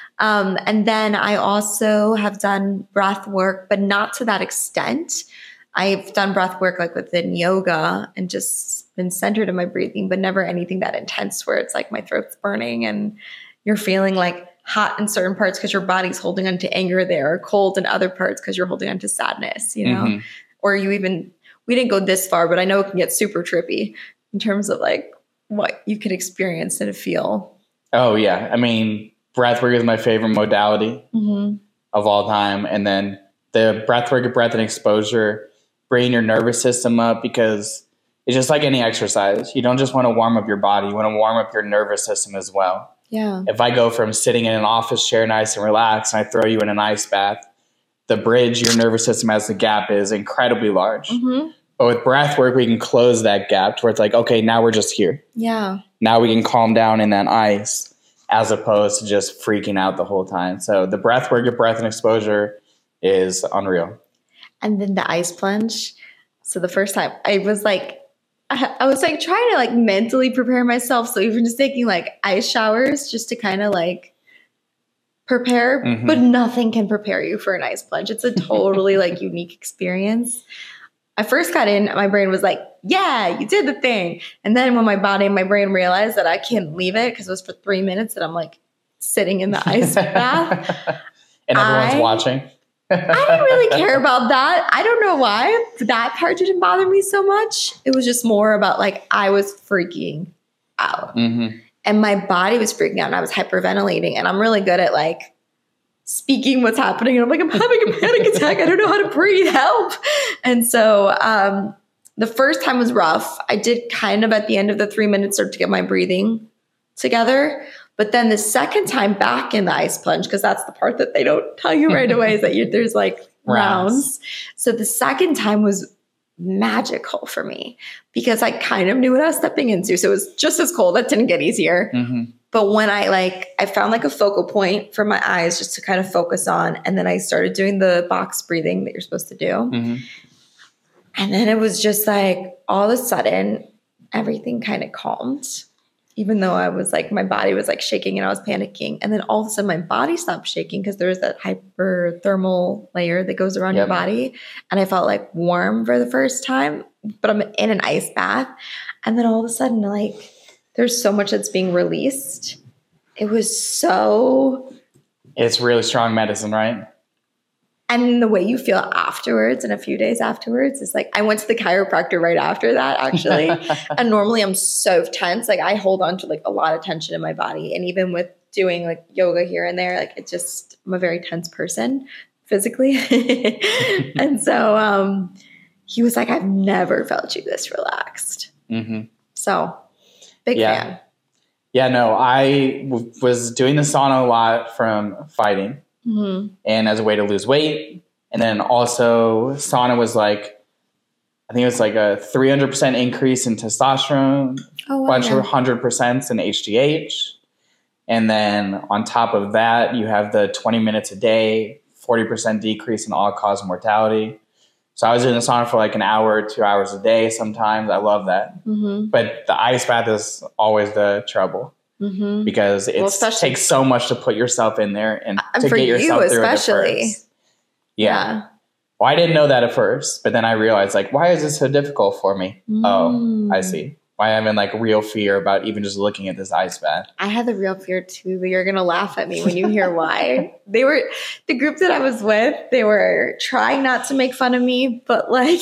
F: And then I also have done breath work, but not to that extent. I've done breath work like within yoga and just been centered in my breathing, but never anything that intense where it's like my throat's burning and you're feeling like hot in certain parts because your body's holding on to anger there, or cold in other parts because you're holding on to sadness, you know? Or we didn't go this far, but I know it can get super trippy in terms of like what you could experience and feel. Oh yeah. I mean, breathwork is my favorite modality of all time. And then the breathwork, breath and exposure, bring your nervous system up, because it's just like any exercise. You don't just want to warm up your body. You want to warm up your nervous system as well. Yeah. If I go from sitting in an office chair nice and relaxed and I throw you in an ice bath, the bridge your nervous system has, the gap is incredibly large. But with breath work, we can close that gap to where it's like, okay, now we're just here. Yeah. Now we can calm down in that ice as opposed to just freaking out the whole time. So the breath work, breath and exposure is unreal. And then the ice plunge. So the first time I was like trying to like mentally prepare myself. So even just taking like ice showers just to kind of like prepare, but nothing can prepare you for an ice plunge. It's a totally like unique experience. I first got in, my brain was like, yeah, you did the thing. And then when my body and my brain realized that I can't leave it because it was for 3 minutes that I'm like sitting in the ice bath. And everyone's watching. I didn't really care about that. I don't know why. That part didn't bother me so much. It was just more about like I was freaking out. And my body was freaking out and I was hyperventilating. And I'm really good at like speaking what's happening. And I'm like, I'm having a panic attack. I don't know how to breathe. Help. And so the first time was rough. I did kind of at the end of the 3 minutes start to get my breathing together. But then the second time back in the ice plunge, because that's the part that they don't tell you right away, is that there's like rounds. So the second time was magical for me because I kind of knew what I was stepping into. So it was just as cold. That didn't get easier. But when I found like a focal point for my eyes just to kind of focus on, and then I started doing the box breathing that you're supposed to do. And then it was just like all of a sudden everything kind of calmed, even though I was like, my body was like shaking and I was panicking. And then all of a sudden my body stopped shaking because there's that hyperthermal layer that goes around your body. And I felt like warm for the first time, but I'm in an ice bath. And then all of a sudden, like, there's so much that's being released. It was so...
E: It's really strong medicine, right?
F: And the way you feel afterwards and a few days afterwards is like, I went to the chiropractor right after that, actually. And normally I'm so tense. Like I hold on to like a lot of tension in my body. And even with doing like yoga here and there, like it just, I'm a very tense person physically. And so he was like, I've never felt you this relaxed. So big fan.
E: Yeah, no, I was doing the sauna a lot from fighting. And as a way to lose weight. And then also sauna was like, I think it was like a 300% increase in testosterone, bunch of 100% in HGH. And then on top of that, you have the 20 minutes a day, 40% decrease in all-cause mortality. So I was in the sauna for like an hour, 2 hours a day sometimes. I love that. But the ice bath is always the trouble. Because it takes so much to put yourself in there and to get yourself through it first. Yeah. Well, I didn't know that at first, but then I realized like, why is this so difficult for me? Oh, I see. Why I'm in like real fear about even just looking at this ice bath.
F: I had the real fear too, but you're going to laugh at me when you hear why. The group that I was with, they were trying not to make fun of me, but like,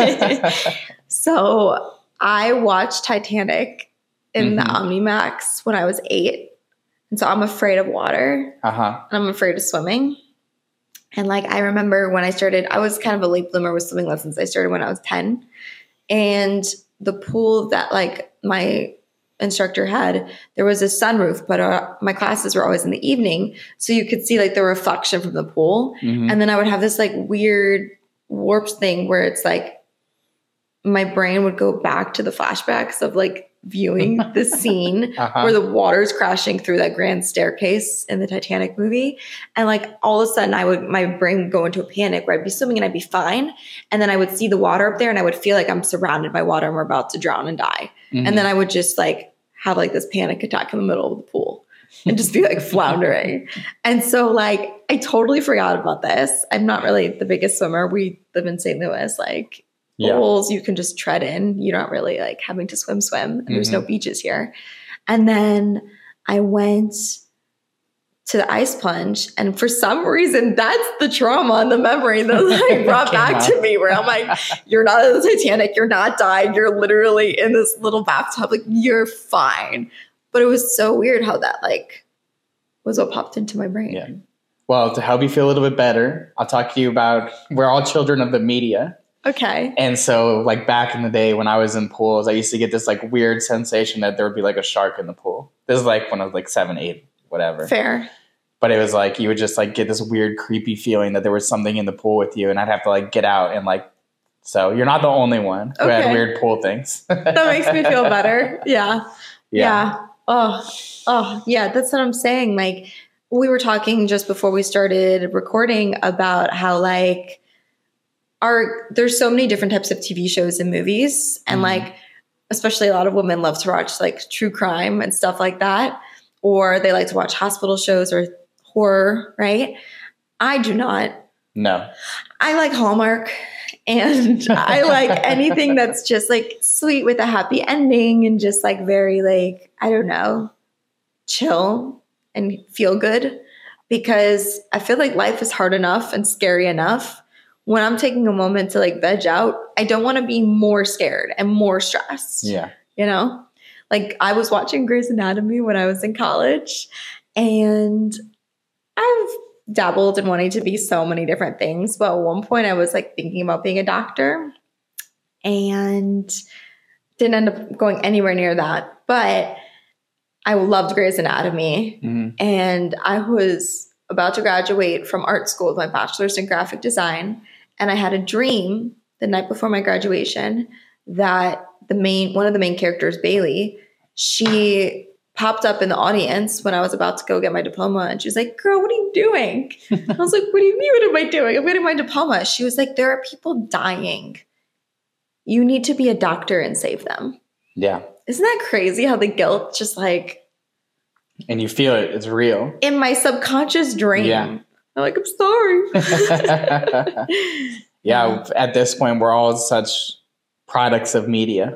F: so I watched Titanic in the Omnimax when I was 8. And so I'm afraid of water. And I'm afraid of swimming. And like, I remember when I started, I was kind of a late bloomer with swimming lessons. I started when I was 10. And the pool that like my instructor had, there was a sunroof, but my classes were always in the evening. So you could see like the reflection from the pool. And then I would have this like weird warped thing where it's like, my brain would go back to the flashbacks of like viewing the scene where the water's crashing through that grand staircase in the Titanic movie. And like all of a sudden my brain would go into a panic where I'd be swimming and I'd be fine. And then I would see the water up there and I would feel like I'm surrounded by water and we're about to drown and die. And then I would just like have like this panic attack in the middle of the pool and just be like floundering. And so like, I totally forgot about this. I'm not really the biggest swimmer. We live in St. Louis, like pools you can just tread in. You're not really like having to swim. And there's no beaches here. And then I went to the ice plunge. And for some reason, that's the trauma and the memory that like brought back to me where I'm like, you're not in the Titanic. You're not dying. You're literally in this little bathtub. Like you're fine. But it was so weird how that like was what popped into my brain.
E: Yeah. Well, to help you feel a little bit better, I'll talk to you about, we're all children of the media.
F: Okay.
E: And so like back in the day when I was in pools, I used to get this like weird sensation that there would be like a shark in the pool. This is like when I was like 7, 8, whatever.
F: Fair.
E: But it was like, you would just like get this weird creepy feeling that there was something in the pool with you and I'd have to like get out and like, so you're not the only one who had weird pool things.
F: That makes me feel better. Yeah. Oh, yeah. That's what I'm saying. Like we were talking just before we started recording about how like, there's so many different types of TV shows and movies. And like, especially a lot of women love to watch like true crime and stuff like that. Or they like to watch hospital shows or horror, right? I do not.
E: No.
F: I like Hallmark and I like anything that's just like sweet with a happy ending and just like very like, I don't know, chill and feel good because I feel like life is hard enough and scary enough. When I'm taking a moment to like veg out, I don't want to be more scared and more stressed.
E: Yeah.
F: You know, like I was watching Grey's Anatomy when I was in college and I've dabbled in wanting to be so many different things. But at one point I was like thinking about being a doctor and didn't end up going anywhere near that. But I loved Grey's Anatomy, and I was about to graduate from art school with my bachelor's in graphic design, and I had a dream the night before my graduation that one of the main characters, Bailey, she popped up in the audience when I was about to go get my diploma, and she was like, "Girl, what are you doing?" I was like, "What do you mean, what am I doing? I'm getting my diploma." She was like, "There are people dying. You need to be a doctor and save them."
E: Yeah.
F: Isn't that crazy how the guilt just like...
E: And you feel it. It's real.
F: In my subconscious dream.
E: Yeah.
F: I'm like, "I'm sorry."
E: Yeah. At this point, we're all such products of media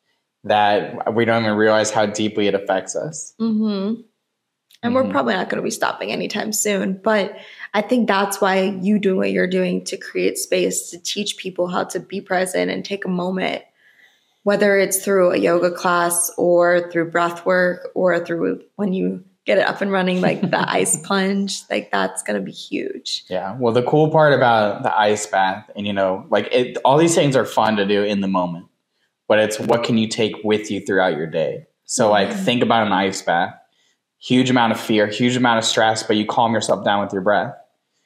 E: that we don't even realize how deeply it affects us.
F: Mm-hmm. And we're probably not going to be stopping anytime soon. But I think that's why you do what you're doing, to create space to teach people how to be present and take a moment, whether it's through a yoga class or through breath work or through when you get it up and running, like the ice plunge. Like, that's going to be huge.
E: Yeah. Well, the cool part about the ice bath, and all these things are fun to do in the moment, but it's what can you take with you throughout your day? So think about an ice bath. Huge amount of fear, huge amount of stress, but you calm yourself down with your breath.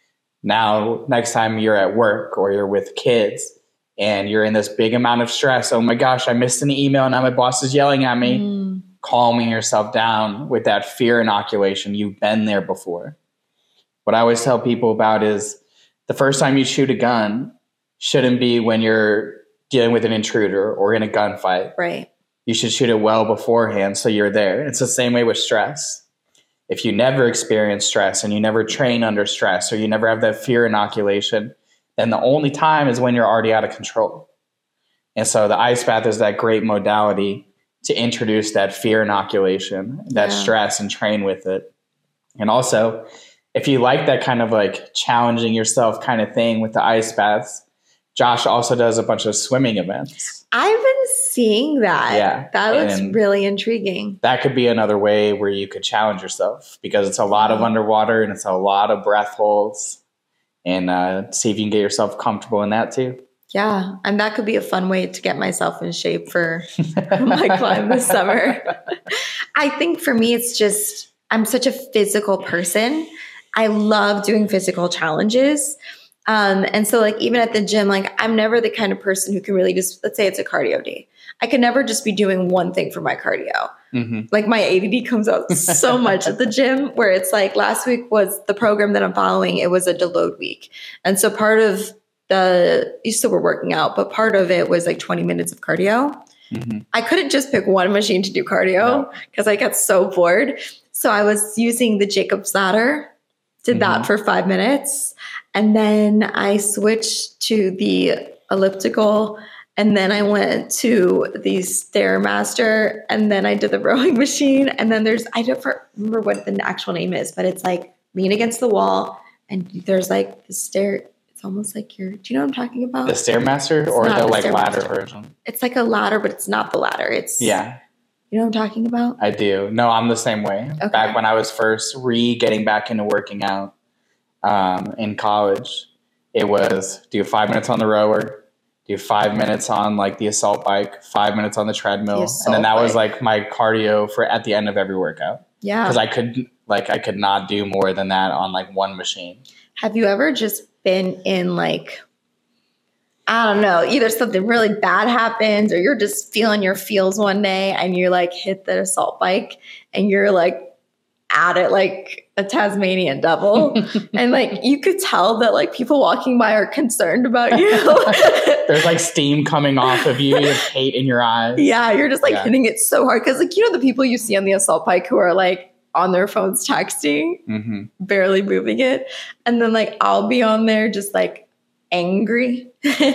E: Now, next time you're at work or you're with kids and you're in this big amount of stress, oh my gosh, I missed an email, now my boss is yelling at me. Calming yourself down with that fear inoculation. You've been there before. What I always tell people about is the first time you shoot a gun shouldn't be when you're dealing with an intruder or in a gunfight.
F: Right.
E: You should shoot it well beforehand so you're there. It's the same way with stress. If you never experience stress and you never train under stress, or you never have that fear inoculation, then the only time is when you're already out of control. And so the ice bath is that great modality to introduce that fear inoculation, that stress, and train with it. And also, if you like that kind of like challenging yourself kind of thing with the ice baths, Josh also does a bunch of swimming events.
F: I've been seeing that.
E: Yeah.
F: That looks really intriguing.
E: That could be another way where you could challenge yourself, because it's a lot of underwater and it's a lot of breath holds, and see if you can get yourself comfortable in that too.
F: Yeah. And that could be a fun way to get myself in shape for my climb this summer. I think for me, it's just, I'm such a physical person. I love doing physical challenges. And so like, even at the gym, like I'm never the kind of person who can really just, let's say it's a cardio day. I can never just be doing one thing for my cardio. Like my ADD comes out so much at the gym, where it's like last week was the program that I'm following. It was a deload week. And so part of you still were working out, but part of it was like 20 minutes of cardio. I couldn't just pick one machine to do cardio because I got so bored. So I was using the Jacob's ladder, did that for 5 minutes. And then I switched to the elliptical, and then I went to the Stairmaster, and then I did the rowing machine. And then I don't remember what the actual name is, but it's like lean against the wall, and there's like the stair. It's almost like do you know what I'm talking about?
E: The Stairmaster or the like ladder version? It's
F: like a ladder, but it's not the ladder. It's you know what I'm talking about?
E: I do. No, I'm the same way. Okay. Back when I was first getting back into working out in college, it was do 5 minutes on the rower, do 5 minutes on like the assault bike, 5 minutes on the treadmill, and then that was like my cardio for at the end of every workout. Yeah, because I could not do more than that on like one machine.
F: Have you ever just been in like, I don't know, either something really bad happens or you're just feeling your feels one day and you like hit the assault bike and you're like at it like a Tasmanian devil and like you could tell that like people walking by are concerned about you.
E: There's like steam coming off of you, you have hate in your eyes.
F: Yeah, you're just like hitting it so hard because like, you know, the people you see on the assault bike who are like on their phones texting, barely moving it. And then like, I'll be on there just like angry.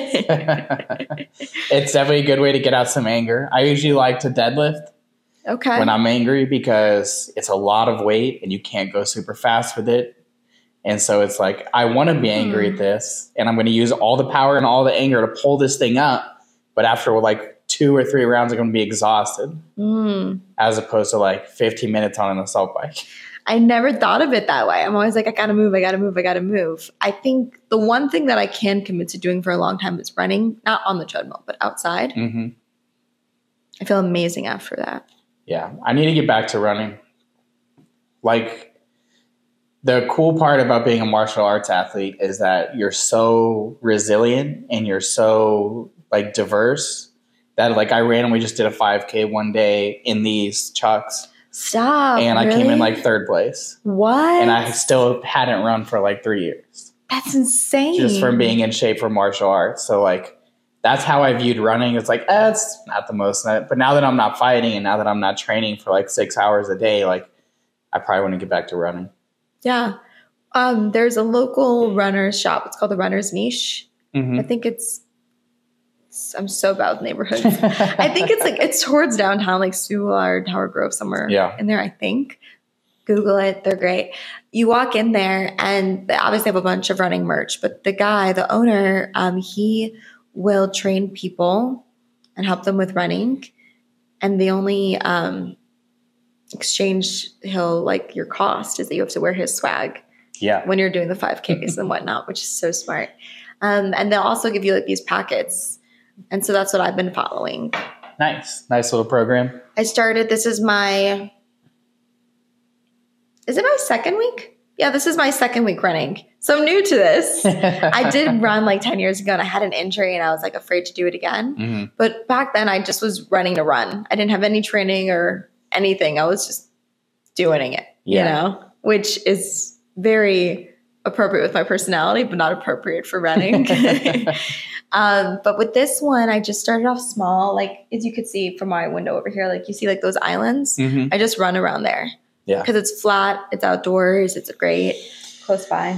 E: It's definitely a good way to get out some anger. I usually like to deadlift when I'm angry because it's a lot of weight and you can't go super fast with it. And so it's like, I want to be angry at this and I'm going to use all the power and all the anger to pull this thing up. But after like 2 or 3 rounds, I'm going to be exhausted as opposed to like 15 minutes on an assault bike.
F: I never thought of it that way. I'm always like, I gotta move. I think the one thing that I can commit to doing for a long time is running, not on the treadmill, but outside.
E: Mm-hmm.
F: I feel amazing after that.
E: Yeah, I need to get back to running. Like, the cool part about being a martial arts athlete is that you're so resilient and you're so like diverse that like I randomly just did a 5K one day in these chucks.
F: Stop.
E: And I
F: really?
E: came in like 3rd place.
F: What?
E: And I still hadn't run for like 3 years.
F: That's insane.
E: Just from being in shape for martial arts. So like, that's how I viewed running. It's like, it's not the most. But now that I'm not fighting and now that I'm not training for like 6 hours a day, like I probably want to get back to running.
F: Yeah. There's a local runner's shop. It's called the Runner's Niche.
E: Mm-hmm.
F: I think I'm so bad with neighborhoods. I think it's towards downtown, like Soulard, Howard Grove, somewhere in there, I think. Google it. They're great. You walk in there and they obviously have a bunch of running merch, but the owner, he will train people and help them with running. And the only exchange your cost is that you have to wear his swag when you're doing the 5Ks and whatnot, which is so smart. And they'll also give you like these packets. And so that's what I've been following.
E: Nice little program.
F: I started, is it my 2nd week? Yeah, this is my 2nd week running. So I'm new to this. I did run like 10 years ago and I had an injury and I was like afraid to do it again.
E: Mm-hmm.
F: But back then I just was running to run. I didn't have any training or anything. I was just doing it, which is very appropriate with my personality, but not appropriate for running. But with this one, I just started off small. Like, as you could see from my window over here, like you see like those islands.
E: Mm-hmm.
F: I just run around there.
E: Yeah.
F: Because it's flat, it's outdoors, it's great, close by.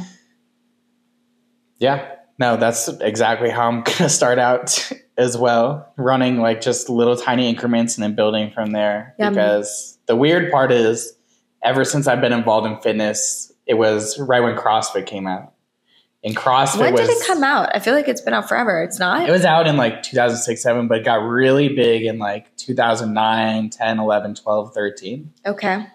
E: Yeah. No, that's exactly how I'm going to start out as well. Running like just little tiny increments and then building from there. Yeah, because the weird part is ever since I've been involved in fitness, it was right when CrossFit came out. And CrossFit
F: When did it come out? I feel like it's been out forever. It's not?
E: It was out in like 2006, 2007, but it got really big in like 2009, 10, 11, 12, 13.
F: Okay.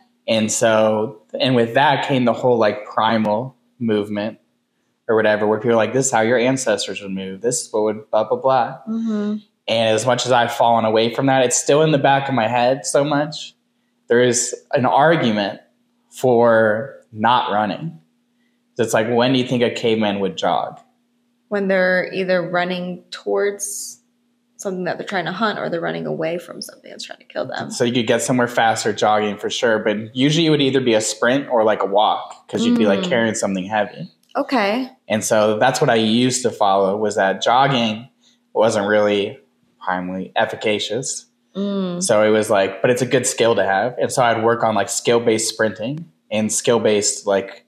E: And with that came the whole like primal movement or whatever, where people are like, this is how your ancestors would move. This is what would blah, blah, blah. Mm-hmm. And as much as I've fallen away from that, it's still in the back of my head so much. There is an argument for not running. It's like, when do you think a caveman would jog?
F: When they're either running towards something that they're trying to hunt or they're running away from something that's trying to kill them.
E: So you could get somewhere faster jogging for sure. But usually it would either be a sprint or like a walk because you'd be like carrying something heavy.
F: Okay.
E: And so that's what I used to follow, was that jogging wasn't really primarily efficacious. So it was like, but it's a good skill to have. And so I'd work on like skill-based sprinting and skill-based like,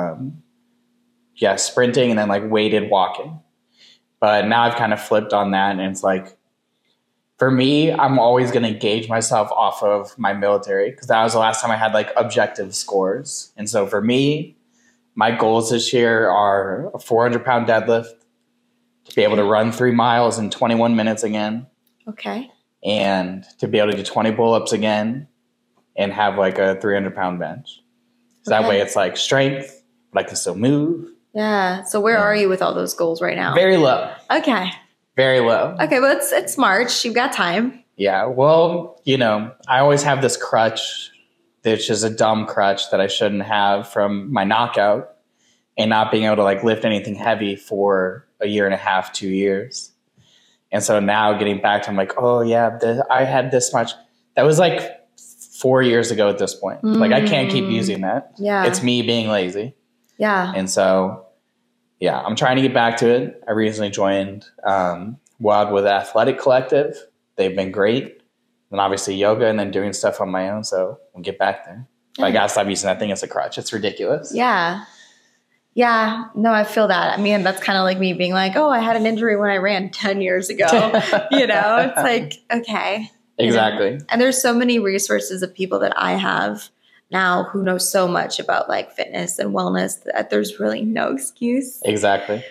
E: sprinting and then like weighted walking. But now I've kind of flipped on that. And it's like, for me, I'm always going to gauge myself off of my military because that was the last time I had like objective scores. And so for me, my goals this year are a 400-pound deadlift, to be able to run 3 miles in 21 minutes again.
F: Okay.
E: And to be able to do 20 pull-ups again and have like a 300-pound bench. So that way it's like strength, but I can still move.
F: Yeah. So where are you with all those goals right now?
E: Very low.
F: Okay.
E: Very low.
F: Okay, well, it's March. You've got time.
E: Yeah. Well, I always have this crutch, which is a dumb crutch that I shouldn't have from my knockout and not being able to like lift anything heavy for a year and a half, 2 years. And so now getting back to, I'm like, oh yeah, I had this much. That was like 4 years ago at this point. Like I can't keep using that.
F: Yeah.
E: It's me being lazy.
F: Yeah.
E: And so, yeah, I'm trying to get back to it. I recently joined Wildwood Athletic Collective. They've been great. And obviously yoga and then doing stuff on my own. So we'll get back there. But I got to stop using that thing as a crutch. It's ridiculous.
F: Yeah. Yeah. No, I feel that. I mean, that's kind of like me being like, oh, I had an injury when I ran 10 years ago. It's like, okay.
E: Exactly.
F: And there's so many resources of people that I have now who know so much about like fitness and wellness that there's really no excuse.
E: Exactly.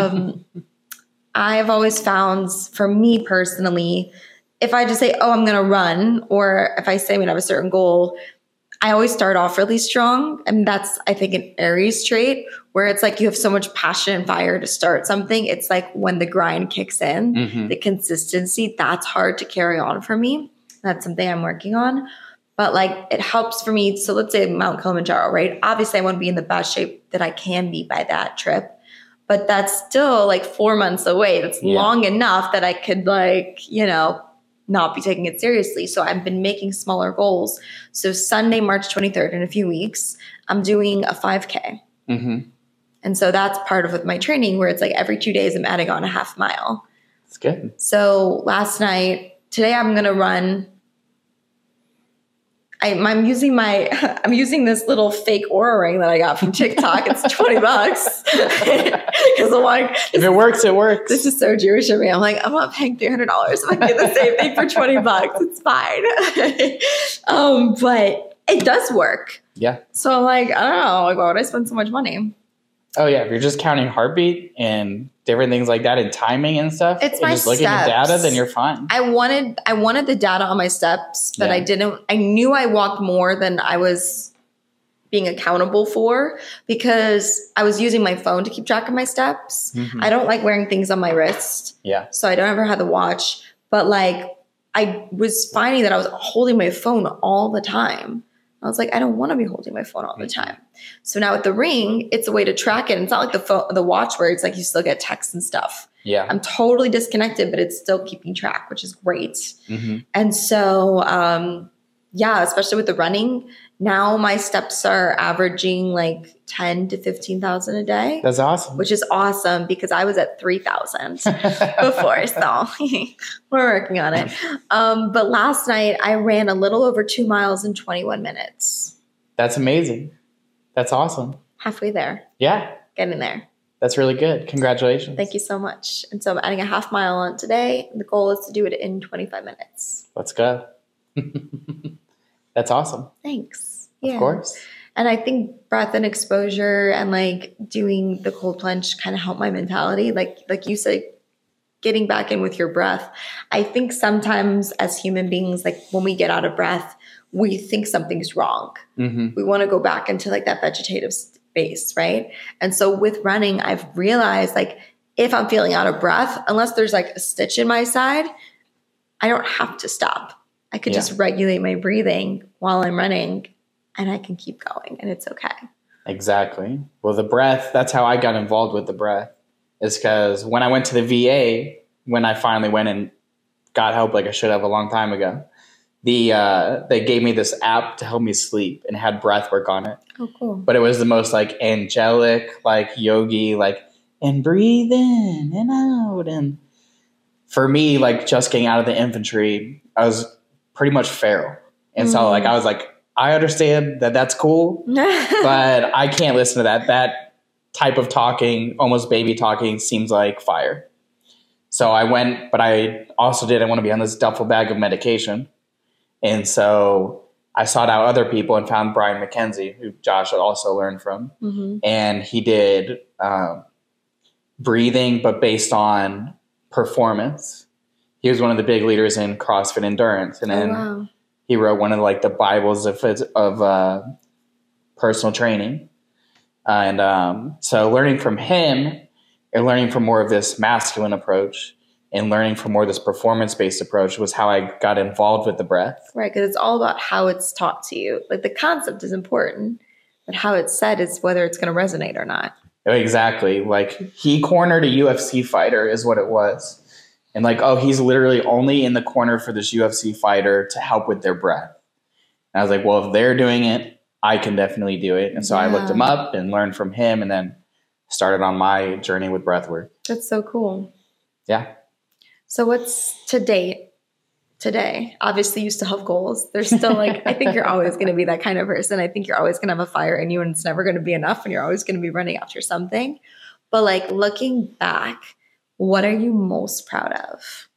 F: I've always found, for me personally, if I just say, oh, I'm going to run, or if I say I'm going to have a certain goal, I always start off really strong. And that's, I think, an Aries trait where it's like you have so much passion and fire to start something. It's like when the grind kicks in, the consistency, that's hard to carry on for me. That's something I'm working on. But like it helps for me. So let's say Mount Kilimanjaro, right? Obviously, I want to be in the best shape that I can be by that trip. But that's still like 4 months away. That's long enough that I could not be taking it seriously. So I've been making smaller goals. So Sunday, March 23rd, in a few weeks, I'm doing a 5K. And so that's part of with my training where it's like every 2 days I'm adding on a half mile.
E: It's good.
F: So today I'm going to run. I'm using this little fake Oura ring that I got from TikTok. It's $20 because I'm like,
E: if it works, it works.
F: This is so Jewish of me. I'm like, I'm not paying $300 if I can get the same thing for $20. It's fine. But it does work.
E: Yeah.
F: So I'm like, I don't know. Like, why would I spend so much money?
E: Oh yeah, if you're just counting heartbeat and different things like that and timing and stuff,
F: it's
E: and
F: my
E: just looking at data, then you're fine.
F: I wanted the data on my steps, but I didn't. I knew I walked more than I was being accountable for because I was using my phone to keep track of my steps. I don't like wearing things on my wrist.
E: Yeah.
F: So I don't ever have the watch, but like I was finding that I was holding my phone all the time. I was like, I don't want to be holding my phone all the time. So now with the ring, it's a way to track it. It's not like the watch where it's like you still get texts and stuff.
E: Yeah.
F: I'm totally disconnected, but it's still keeping track, which is great. And so, especially with the running, now my steps are averaging like 10 to 15,000 a day.
E: That's awesome.
F: Which is awesome because I was at 3,000 before. So we're working on it. But last night I ran a little over 2 miles in 21 minutes.
E: That's amazing. That's awesome.
F: Halfway there.
E: Yeah.
F: Getting there.
E: That's really good. Congratulations.
F: Thank you so much. And so I'm adding a half mile on today. The goal is to do it in 25 minutes.
E: Let's go. That's awesome.
F: Thanks.
E: Of course.
F: And I think breath and exposure and like doing the cold plunge kind of helped my mentality. Like you said, getting back in with your breath. I think sometimes as human beings, like when we get out of breath, we think something's wrong. We want to go back into like that vegetative space, right? And so with running, I've realized like if I'm feeling out of breath, unless there's like a stitch in my side, I don't have to stop. I could just regulate my breathing while I'm running and I can keep going and it's okay.
E: Exactly. Well, the breath, that's how I got involved with the breath is because when I went to the VA, when I finally went and got help like I should have a long time ago, they gave me this app to help me sleep and had breath work on it.
F: Oh, cool.
E: But it was the most like angelic, like yogi, like, and breathe in and out. And for me, like just getting out of the infantry, I was pretty much feral. And so like, I was like, I understand that that's cool, but I can't listen to that. That type of talking, almost baby talking, seems like fire. So I went, but I also didn't want to be on this duffel bag of medication. And so I sought out other people and found Brian McKenzie, who Josh also learned from. And he did breathing, but based on performance. He was one of the big leaders in CrossFit endurance. And then he wrote one of like the Bibles of personal training. And so learning from him and learning from more of this masculine approach and learning from more of this performance-based approach was how I got involved with the breath.
F: Right, because it's all about how it's taught to you. Like the concept is important, but how it's said is whether it's going to resonate or not.
E: Exactly. Like he cornered a UFC fighter is what it was. And like, oh, he's literally only in the corner for this UFC fighter to help with their breath. And I was like, well, if they're doing it, I can definitely do it. And so I looked him up and learned from him and then started on my journey with breathwork.
F: That's so cool.
E: Yeah.
F: So what's to date today? Obviously you still have goals. There's still like, I think you're always going to be that kind of person. I think you're always going to have a fire in you and it's never going to be enough and you're always going to be running after something. But like looking back, what are you most proud of?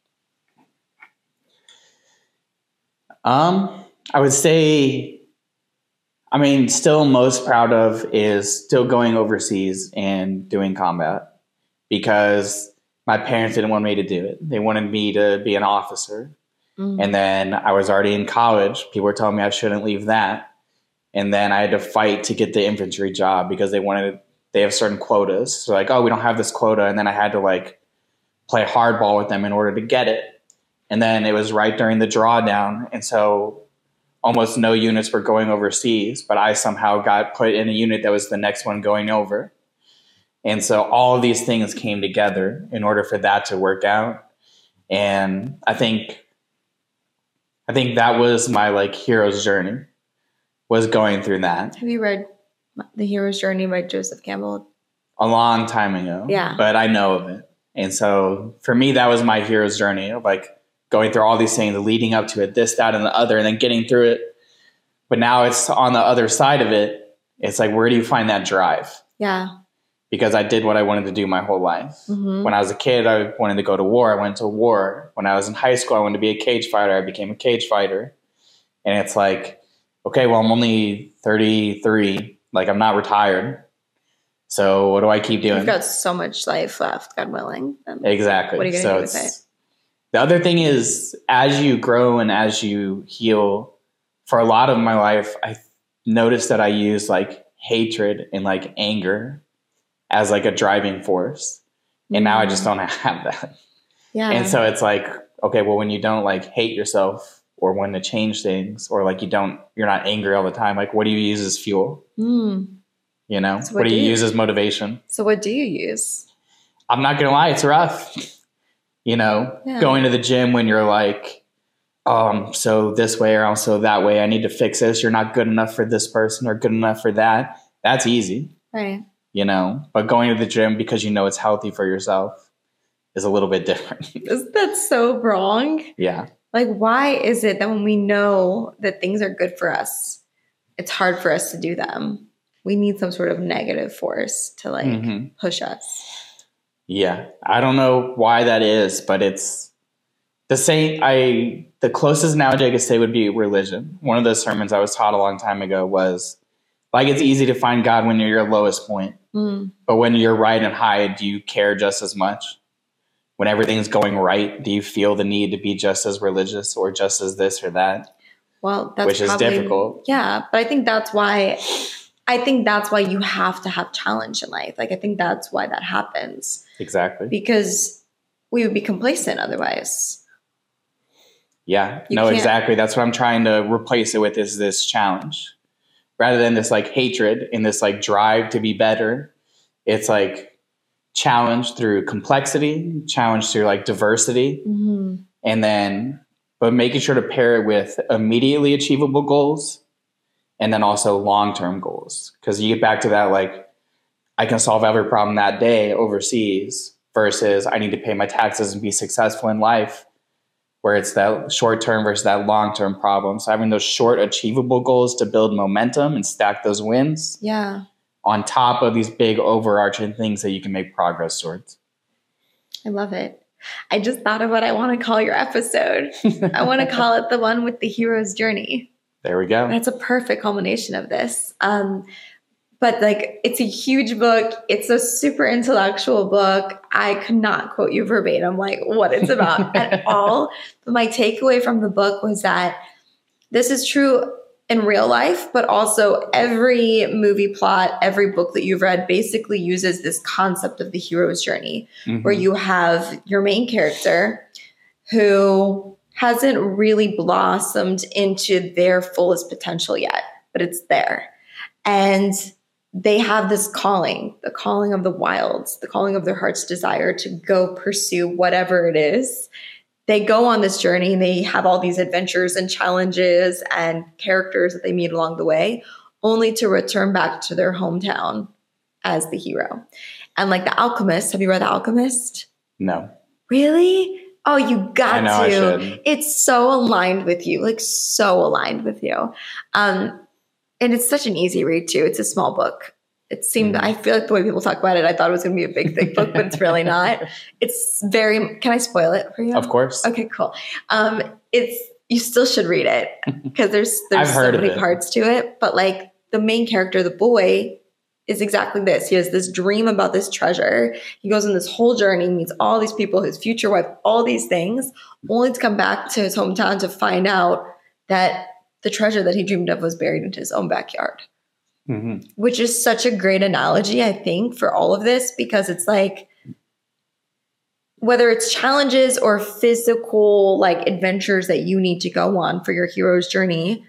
E: I would say, still most proud of is still going overseas and doing combat because my parents didn't want me to do it. They wanted me to be an officer. And then I was already in college. People were telling me I shouldn't leave that. And then I had to fight to get the infantry job because they have certain quotas. So like, oh, we don't have this quota. And then I had to like play hardball with them in order to get it. And then it was right during the drawdown. And so almost no units were going overseas, but I somehow got put in a unit that was the next one going over. And so all of these things came together in order for that to work out. And I think that was my like hero's journey, was going through that.
F: Have you read The Hero's Journey by Joseph Campbell?
E: A long time ago.
F: Yeah.
E: But I know of it. And so for me, that was my hero's journey of like going through all these things, leading up to it, this, that, and the other, and then getting through it. But now it's on the other side of it. It's like, where do you find that drive?
F: Yeah.
E: Because I did what I wanted to do my whole life.
F: Mm-hmm.
E: When I was a kid, I wanted to go to war. I went to war. When I was in high school, I wanted to be a cage fighter. I became a cage fighter. And it's like, okay, well, I'm only 33. Like, I'm not retired. So what do I keep doing?
F: You've got so much life left, God willing.
E: Exactly.
F: What are you going to do with it?
E: The other thing is, as you grow and as you heal, for a lot of my life, I noticed that I use like hatred and like anger as like a driving force. And now I just don't have that.
F: Yeah.
E: And so it's like, okay, well, when you don't like hate yourself or want to change things, or like you're not angry all the time, like what do you use as fuel? You know,
F: So
E: what do you use as motivation?
F: So what do you use?
E: I'm not going to lie, it's rough. You know, going to the gym when you're like, oh, I'm so this way or I'm so that way. I need to fix this. You're not good enough for this person or good enough for that. That's easy.
F: Right.
E: You know, but going to the gym because you know it's healthy for yourself is a little bit different.
F: Isn't that so wrong?
E: Yeah.
F: Like, why is it that when we know that things are good for us, it's hard for us to do them? We need some sort of negative force to like push us.
E: Yeah. I don't know why that is, but it's the same. The closest analogy I could say would be religion. One of the sermons I was taught a long time ago was like, it's easy to find God when you're your lowest point. But when you're right and high, do you care just as much? When everything's going right, do you feel the need to be just as religious or just as this or that?
F: Well, that's
E: which is difficult.
F: Yeah. But I think that's why you have to have challenge in life. Like, I think that's why that happens.
E: Exactly.
F: Because we would be complacent otherwise.
E: Yeah. Exactly. That's what I'm trying to replace it with, is this challenge. Rather than this like hatred and this like drive to be better, it's like challenge through complexity, challenge through like diversity. And then, but making sure to pair it with immediately achievable goals and then also long-term goals. Because you get back to that, like, I can solve every problem that day overseas versus I need to pay my taxes and be successful in life, where it's that short-term versus that long-term problem. So having those short achievable goals to build momentum and stack those wins on top of these big overarching things that you can make progress towards.
F: I love it. I just thought of what I want to call your episode. I want to call it the one with the hero's journey.
E: There we go.
F: That's a perfect culmination of this. But like, it's a huge book. It's a super intellectual book. I could not quote you verbatim, like what it's about at all. But my takeaway from the book was that this is true in real life, but also every movie plot, every book that you've read basically uses this concept of the hero's journey, where you have your main character who hasn't really blossomed into their fullest potential yet, but it's there. And they have this calling, the calling of the wilds, the calling of their heart's desire to go pursue whatever it is. They go on this journey and they have all these adventures and challenges and characters that they meet along the way, only to return back to their hometown as the hero. And like The Alchemist, have you read The Alchemist?
E: No.
F: Really? Oh, you got to.
E: I should.
F: It's so aligned with you, like so aligned with you. And it's such an easy read too. It's a small book. It seemed, I feel like the way people talk about it, I thought it was going to be a big, thick book, but it's really not. It's very, can I spoil it for you?
E: Of course.
F: Okay, cool. You still should read it because there's
E: I've
F: so
E: heard
F: many
E: of it.
F: parts to it. But like the main character, the boy, is exactly this. He has this dream about this treasure. He goes on this whole journey, meets all these people, his future wife, all these things, only to come back to his hometown to find out that the treasure that he dreamed of was buried in his own backyard.
E: Mm-hmm.
F: Which is such a great analogy, I think, for all of this, because it's like, whether it's challenges or physical like adventures that you need to go on for your hero's journey,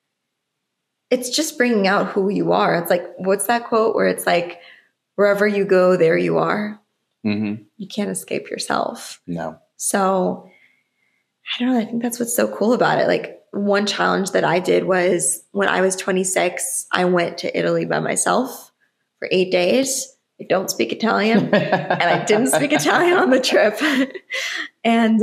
F: it's just bringing out who you are. It's like, what's that quote where it's like, wherever you go, there you are.
E: Mm-hmm.
F: You can't escape yourself.
E: No.
F: So I don't know. I think that's what's so cool about it. Like, one challenge that I did was when I was 26, I went to Italy by myself for 8 days. I don't speak Italian, and I didn't speak Italian on the trip. And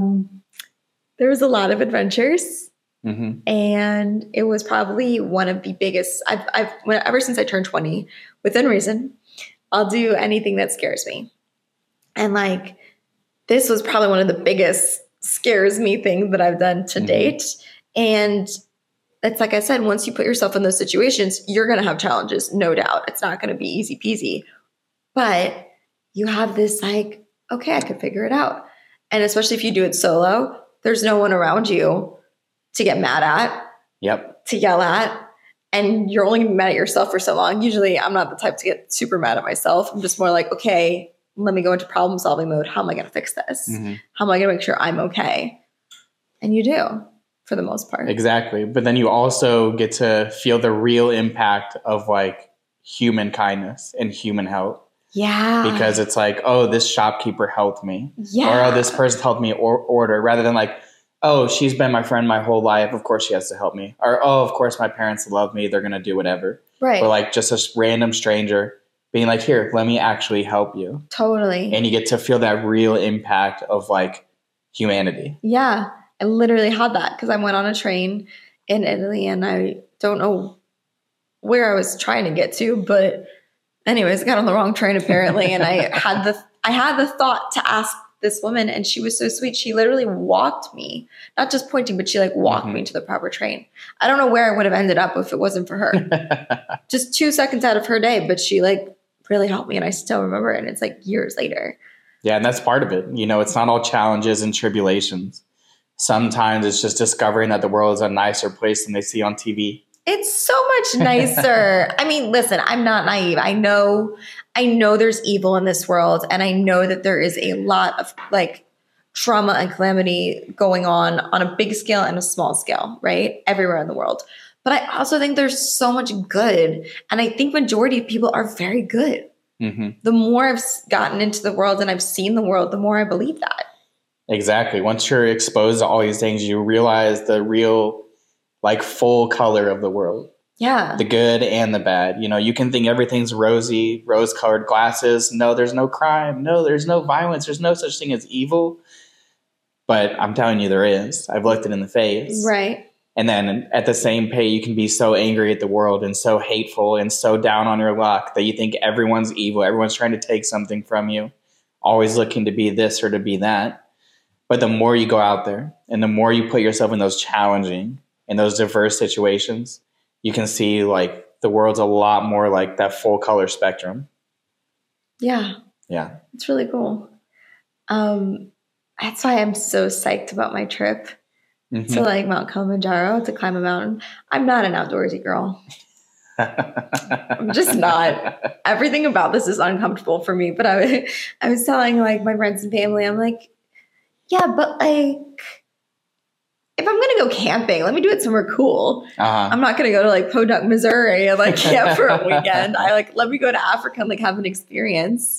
F: there was a lot of adventures.
E: Mm-hmm.
F: And it was probably one of the biggest, ever since I turned 20, within reason, I'll do anything that scares me. And like, this was probably one of the biggest scares me things that I've done to date. And it's like I said, once you put yourself in those situations, you're going to have challenges, no doubt. It's not going to be easy peasy, but you have this like, okay, I could figure it out. And especially if you do it solo, there's no one around you to get mad at, to yell at, and you're only mad at yourself for so long. Usually I'm not the type to get super mad at myself. I'm just more like, okay, let me go into problem solving mode. How am I going to fix this?
E: Mm-hmm.
F: How am I going to make sure I'm okay? And you do, for the most part.
E: Exactly. But then you also get to feel the real impact of like human kindness and human help.
F: Yeah.
E: Because it's like, oh, this shopkeeper helped me.
F: Yeah.
E: Or, oh, this person helped me order, rather than like, oh, she's been my friend my whole life. Of course she has to help me. Or, oh, of course my parents love me. They're going to do whatever.
F: Right.
E: Or like just a random stranger being like, here, let me actually help you.
F: Totally.
E: And you get to feel that real impact of like humanity.
F: Yeah. I literally had that because I went on a train in Italy and I don't know where I was trying to get to, but anyways, I got on the wrong train apparently. And I had the thought to ask this woman, and she was so sweet. She literally walked me, not just pointing, but she like walked me to the proper train. I don't know where I would have ended up if it wasn't for her. Just 2 seconds out of her day, but she like really helped me, and I still remember it. And it's like years later. Yeah,
E: and that's part of it. You know, it's not all challenges and tribulations. Sometimes it's just discovering that the world is a nicer place than they see on TV.
F: It's so much nicer. I mean, listen, I'm not naive. I know there's evil in this world, and I know that there is a lot of like trauma and calamity going on a big scale and a small scale, right? Everywhere in the world. But I also think there's so much good, and I think majority of people are very good.
E: Mm-hmm.
F: The more I've gotten into the world and I've seen the world, the more I believe that.
E: Exactly. Once you're exposed to all these things, you realize the real like full color of the world.
F: Yeah.
E: The good and the bad. You know, you can think everything's rosy, rose-colored glasses. No, there's no crime. No, there's no violence. There's no such thing as evil. But I'm telling you, there is. I've looked it in the face.
F: Right.
E: And then at the same pay, you can be so angry at the world and so hateful and so down on your luck that you think everyone's evil. Everyone's trying to take something from you, always looking to be this or to be that. But the more you go out there and the more you put yourself in those challenging and those diverse situations, you can see like the world's a lot more like that full color spectrum.
F: Yeah.
E: Yeah.
F: It's really cool. That's why I'm so psyched about my trip to like Mount Kilimanjaro to climb a mountain. I'm not an outdoorsy girl. I'm just not. Everything about this is uncomfortable for me. But I was telling like my friends and family, I'm like, yeah, but like, if I'm going to go camping, let me do it somewhere cool. I'm not going to go to like Podunk, Missouri and like camp for a weekend. Let me go to Africa and like have an experience.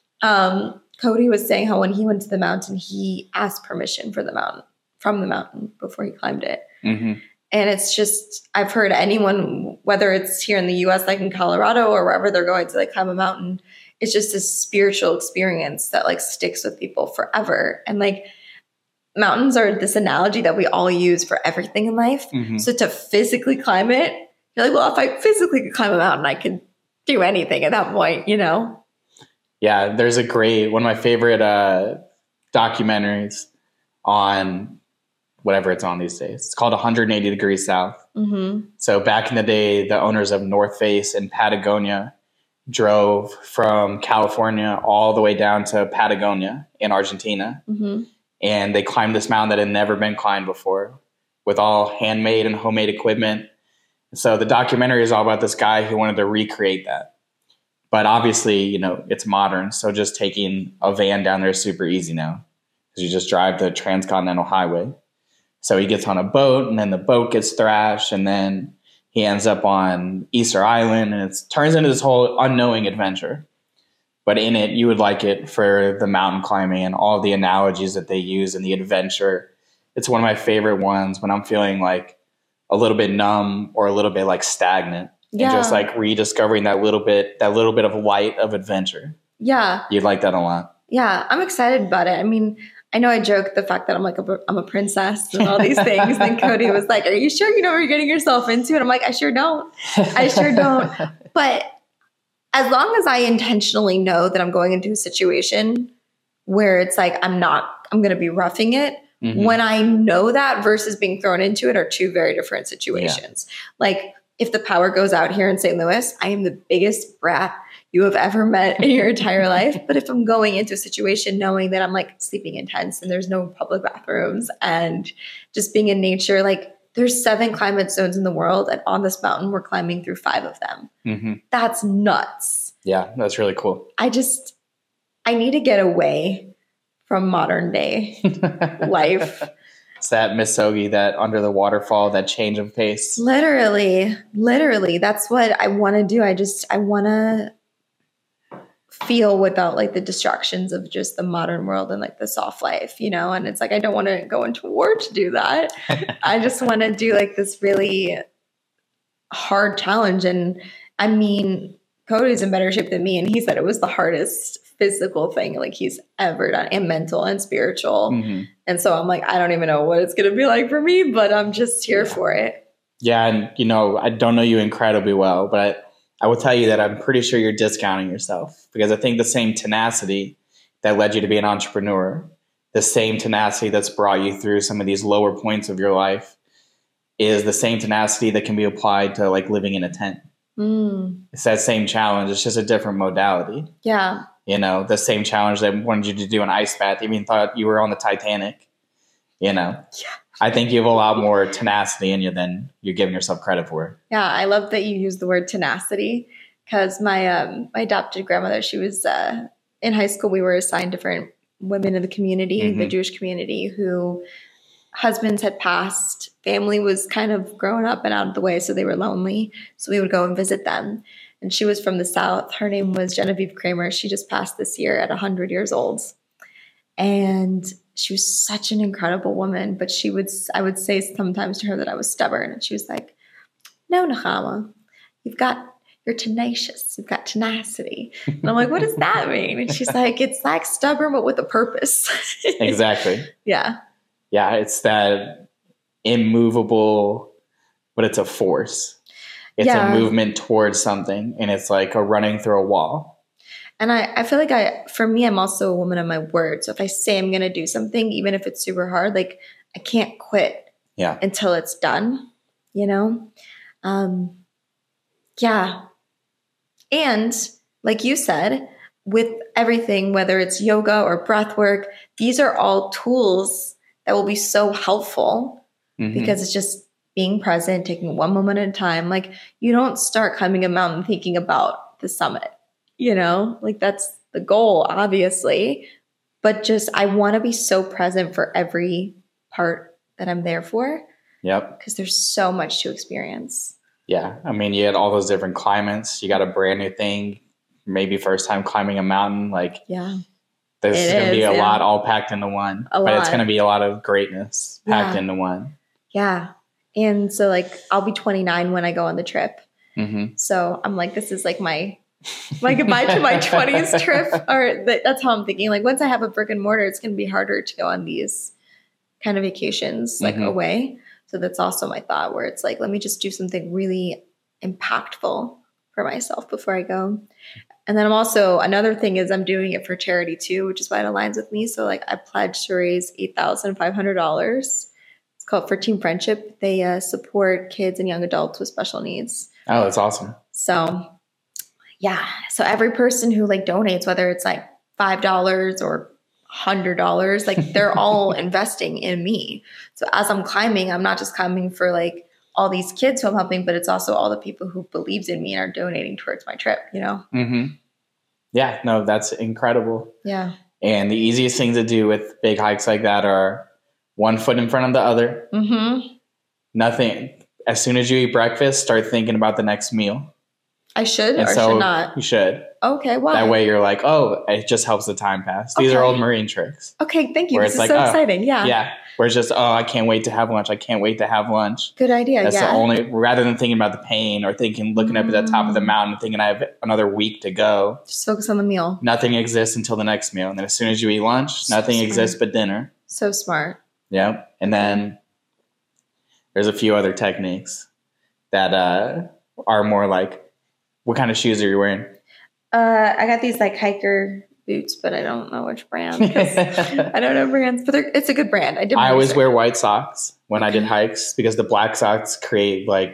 F: Cody was saying how when he went to the mountain, he asked permission from the mountain before he climbed it.
E: Mm-hmm.
F: And it's just, I've heard anyone, whether it's here in the US, like in Colorado or wherever they're going to like climb a mountain, it's just a spiritual experience that like sticks with people forever. And like mountains are this analogy that we all use for everything in life.
E: Mm-hmm.
F: So to physically climb it, you're like, well, if I physically could climb a mountain, I could do anything at that point, you know?
E: Yeah, there's one of my favorite documentaries on whatever it's on these days. It's called 180 Degrees South.
F: Mm-hmm.
E: So back in the day, the owners of North Face in Patagonia, drove from California all the way down to Patagonia in Argentina.
F: Mm-hmm.
E: And they climbed this mountain that had never been climbed before with all handmade and homemade equipment. So the documentary is all about this guy who wanted to recreate that. But obviously, you know, it's modern. So just taking a van down there is super easy now because you just drive the Transcontinental Highway. So he gets on a boat, and then the boat gets thrashed, and then he ends up on Easter Island, and it turns into this whole unknowing adventure. But in it, you would like it for the mountain climbing and all the analogies that they use in the adventure. It's one of my favorite ones when I'm feeling like a little bit numb or a little bit like stagnant.
F: Yeah.
E: And just like rediscovering that little bit of light of adventure.
F: Yeah.
E: You'd like that a lot.
F: Yeah. I'm excited about it. I mean, I know I joke the fact that I'm like, I'm a princess and all these things. And Cody was like, are you sure you know what you're getting yourself into? And I'm like, I sure don't. But as long as I intentionally know that I'm going into a situation where it's like, I'm going to be roughing it. Mm-hmm. When I know that versus being thrown into it are two very different situations. Yeah. Like if the power goes out here in St. Louis, I am the biggest brat you have ever met in your entire life. But if I'm going into a situation knowing that I'm like sleeping in tents and there's no public bathrooms and just being in nature, like there's 7 climate zones in the world. And on this mountain, we're climbing through 5 of them. Mm-hmm. That's nuts.
E: Yeah, that's really cool.
F: I need to get away from modern day life.
E: It's that Misogi, that under the waterfall, that change of pace.
F: Literally. That's what I want to do. I want to feel without like the distractions of just the modern world and like the soft life, you know? And it's like, I don't want to go into war to do that. I just want to do like this really hard challenge. And I mean, Cody's in better shape than me. And he said it was the hardest physical thing like he's ever done, and mental and spiritual. Mm-hmm. And so I'm like, I don't even know what it's going to be like for me, but I'm just here for it.
E: Yeah. And you know, I don't know you incredibly well, but I will tell you that I'm pretty sure you're discounting yourself, because I think the same tenacity that led you to be an entrepreneur, the same tenacity that's brought you through some of these lower points of your life, is the same tenacity that can be applied to like living in a tent. It's that same challenge. It's just a different modality.
F: Yeah.
E: You know, the same challenge that wanted you to do an ice bath. You even thought you were on the Titanic. You know,
F: yeah.
E: I think you have a lot more tenacity in you than you're giving yourself credit for.
F: Yeah, I love that you use the word tenacity, because my adopted grandmother, she was in high school. We were assigned different women in the community, mm-hmm. the Jewish community, who husbands had passed. Family was kind of grown up and out of the way, so they were lonely. So we would go and visit them. And she was from the South. Her name was Genevieve Kramer. She just passed this year at 100 years old. And she was such an incredible woman. But I would say sometimes to her that I was stubborn. And she was like, no, Nechama, you're tenacious. You've got tenacity. And I'm like, what does that mean? And she's like, it's like stubborn, but with a purpose.
E: Exactly.
F: Yeah.
E: Yeah. It's that immovable, but it's a force. It's a movement towards something, and it's like a running through a wall.
F: And I feel like for me, I'm also a woman of my word. So if I say I'm going to do something, even if it's super hard, like I can't quit until it's done, you know? Yeah. And like you said, with everything, whether it's yoga or breath work, these are all tools that will be so helpful because it's just being present, taking one moment at a time. Like you don't start climbing a mountain thinking about the summit, you know, like that's the goal, obviously, but just, I want to be so present for every part that I'm there for.
E: Yep.
F: Because there's so much to experience.
E: Yeah. I mean, you had all those different climates. You got a brand new thing, maybe first time climbing a mountain. Like,
F: yeah,
E: there's going to be a lot all packed into one, but it's going to be a lot of greatness packed into one.
F: Yeah. And so like, I'll be 29 when I go on the trip. Mm-hmm. So I'm like, this is like my goodbye to my 20s trip. Or that's how I'm thinking. Like once I have a brick and mortar, it's going to be harder to go on these kind of vacations like away. So that's also my thought, where it's like, let me just do something really impactful for myself before I go. And then I'm also, another thing is I'm doing it for charity too, which is why it aligns with me. So like I pledged to raise $8,500. It's called For Team Friendship. They support kids and young adults with special needs.
E: Oh, that's awesome.
F: So Yeah. So every person who like donates, whether it's like $5 or $100, like they're all investing in me. So as I'm climbing, I'm not just climbing for like all these kids who I'm helping, but it's also all the people who believes in me and are donating towards my trip, you know?
E: Mm-hmm. Yeah, no, that's incredible.
F: Yeah.
E: And the easiest things to do with big hikes like that are one foot in front of the other.
F: Mm-hmm.
E: Nothing. As soon as you eat breakfast, start thinking about the next meal.
F: I should
E: And
F: or
E: so
F: should not?
E: You should.
F: Okay, why?
E: That way you're like, oh, it just helps the time pass. These are
F: Okay.
E: old Marine tricks.
F: Okay, thank you.
E: Where
F: This
E: it's
F: is
E: like,
F: so
E: oh,
F: exciting. Yeah.
E: Yeah. Where it's just, oh, I can't wait to have lunch. I can't wait to have lunch.
F: Good idea.
E: That's
F: yeah.
E: the only, rather than thinking about the pain or looking up at the top of the mountain and thinking I have another week to go.
F: Just focus on the meal.
E: Nothing exists until the next meal. And then as soon as you eat lunch,
F: So
E: nothing
F: smart.
E: exists but dinner.
F: So smart.
E: Yeah. And then there's a few other techniques that are more like, what kind of shoes are you wearing?
F: I got these like hiker boots, but I don't know which brand. 'Cause I don't know brands, but it's a good brand.
E: I always wear white socks when I did hikes because the black socks create like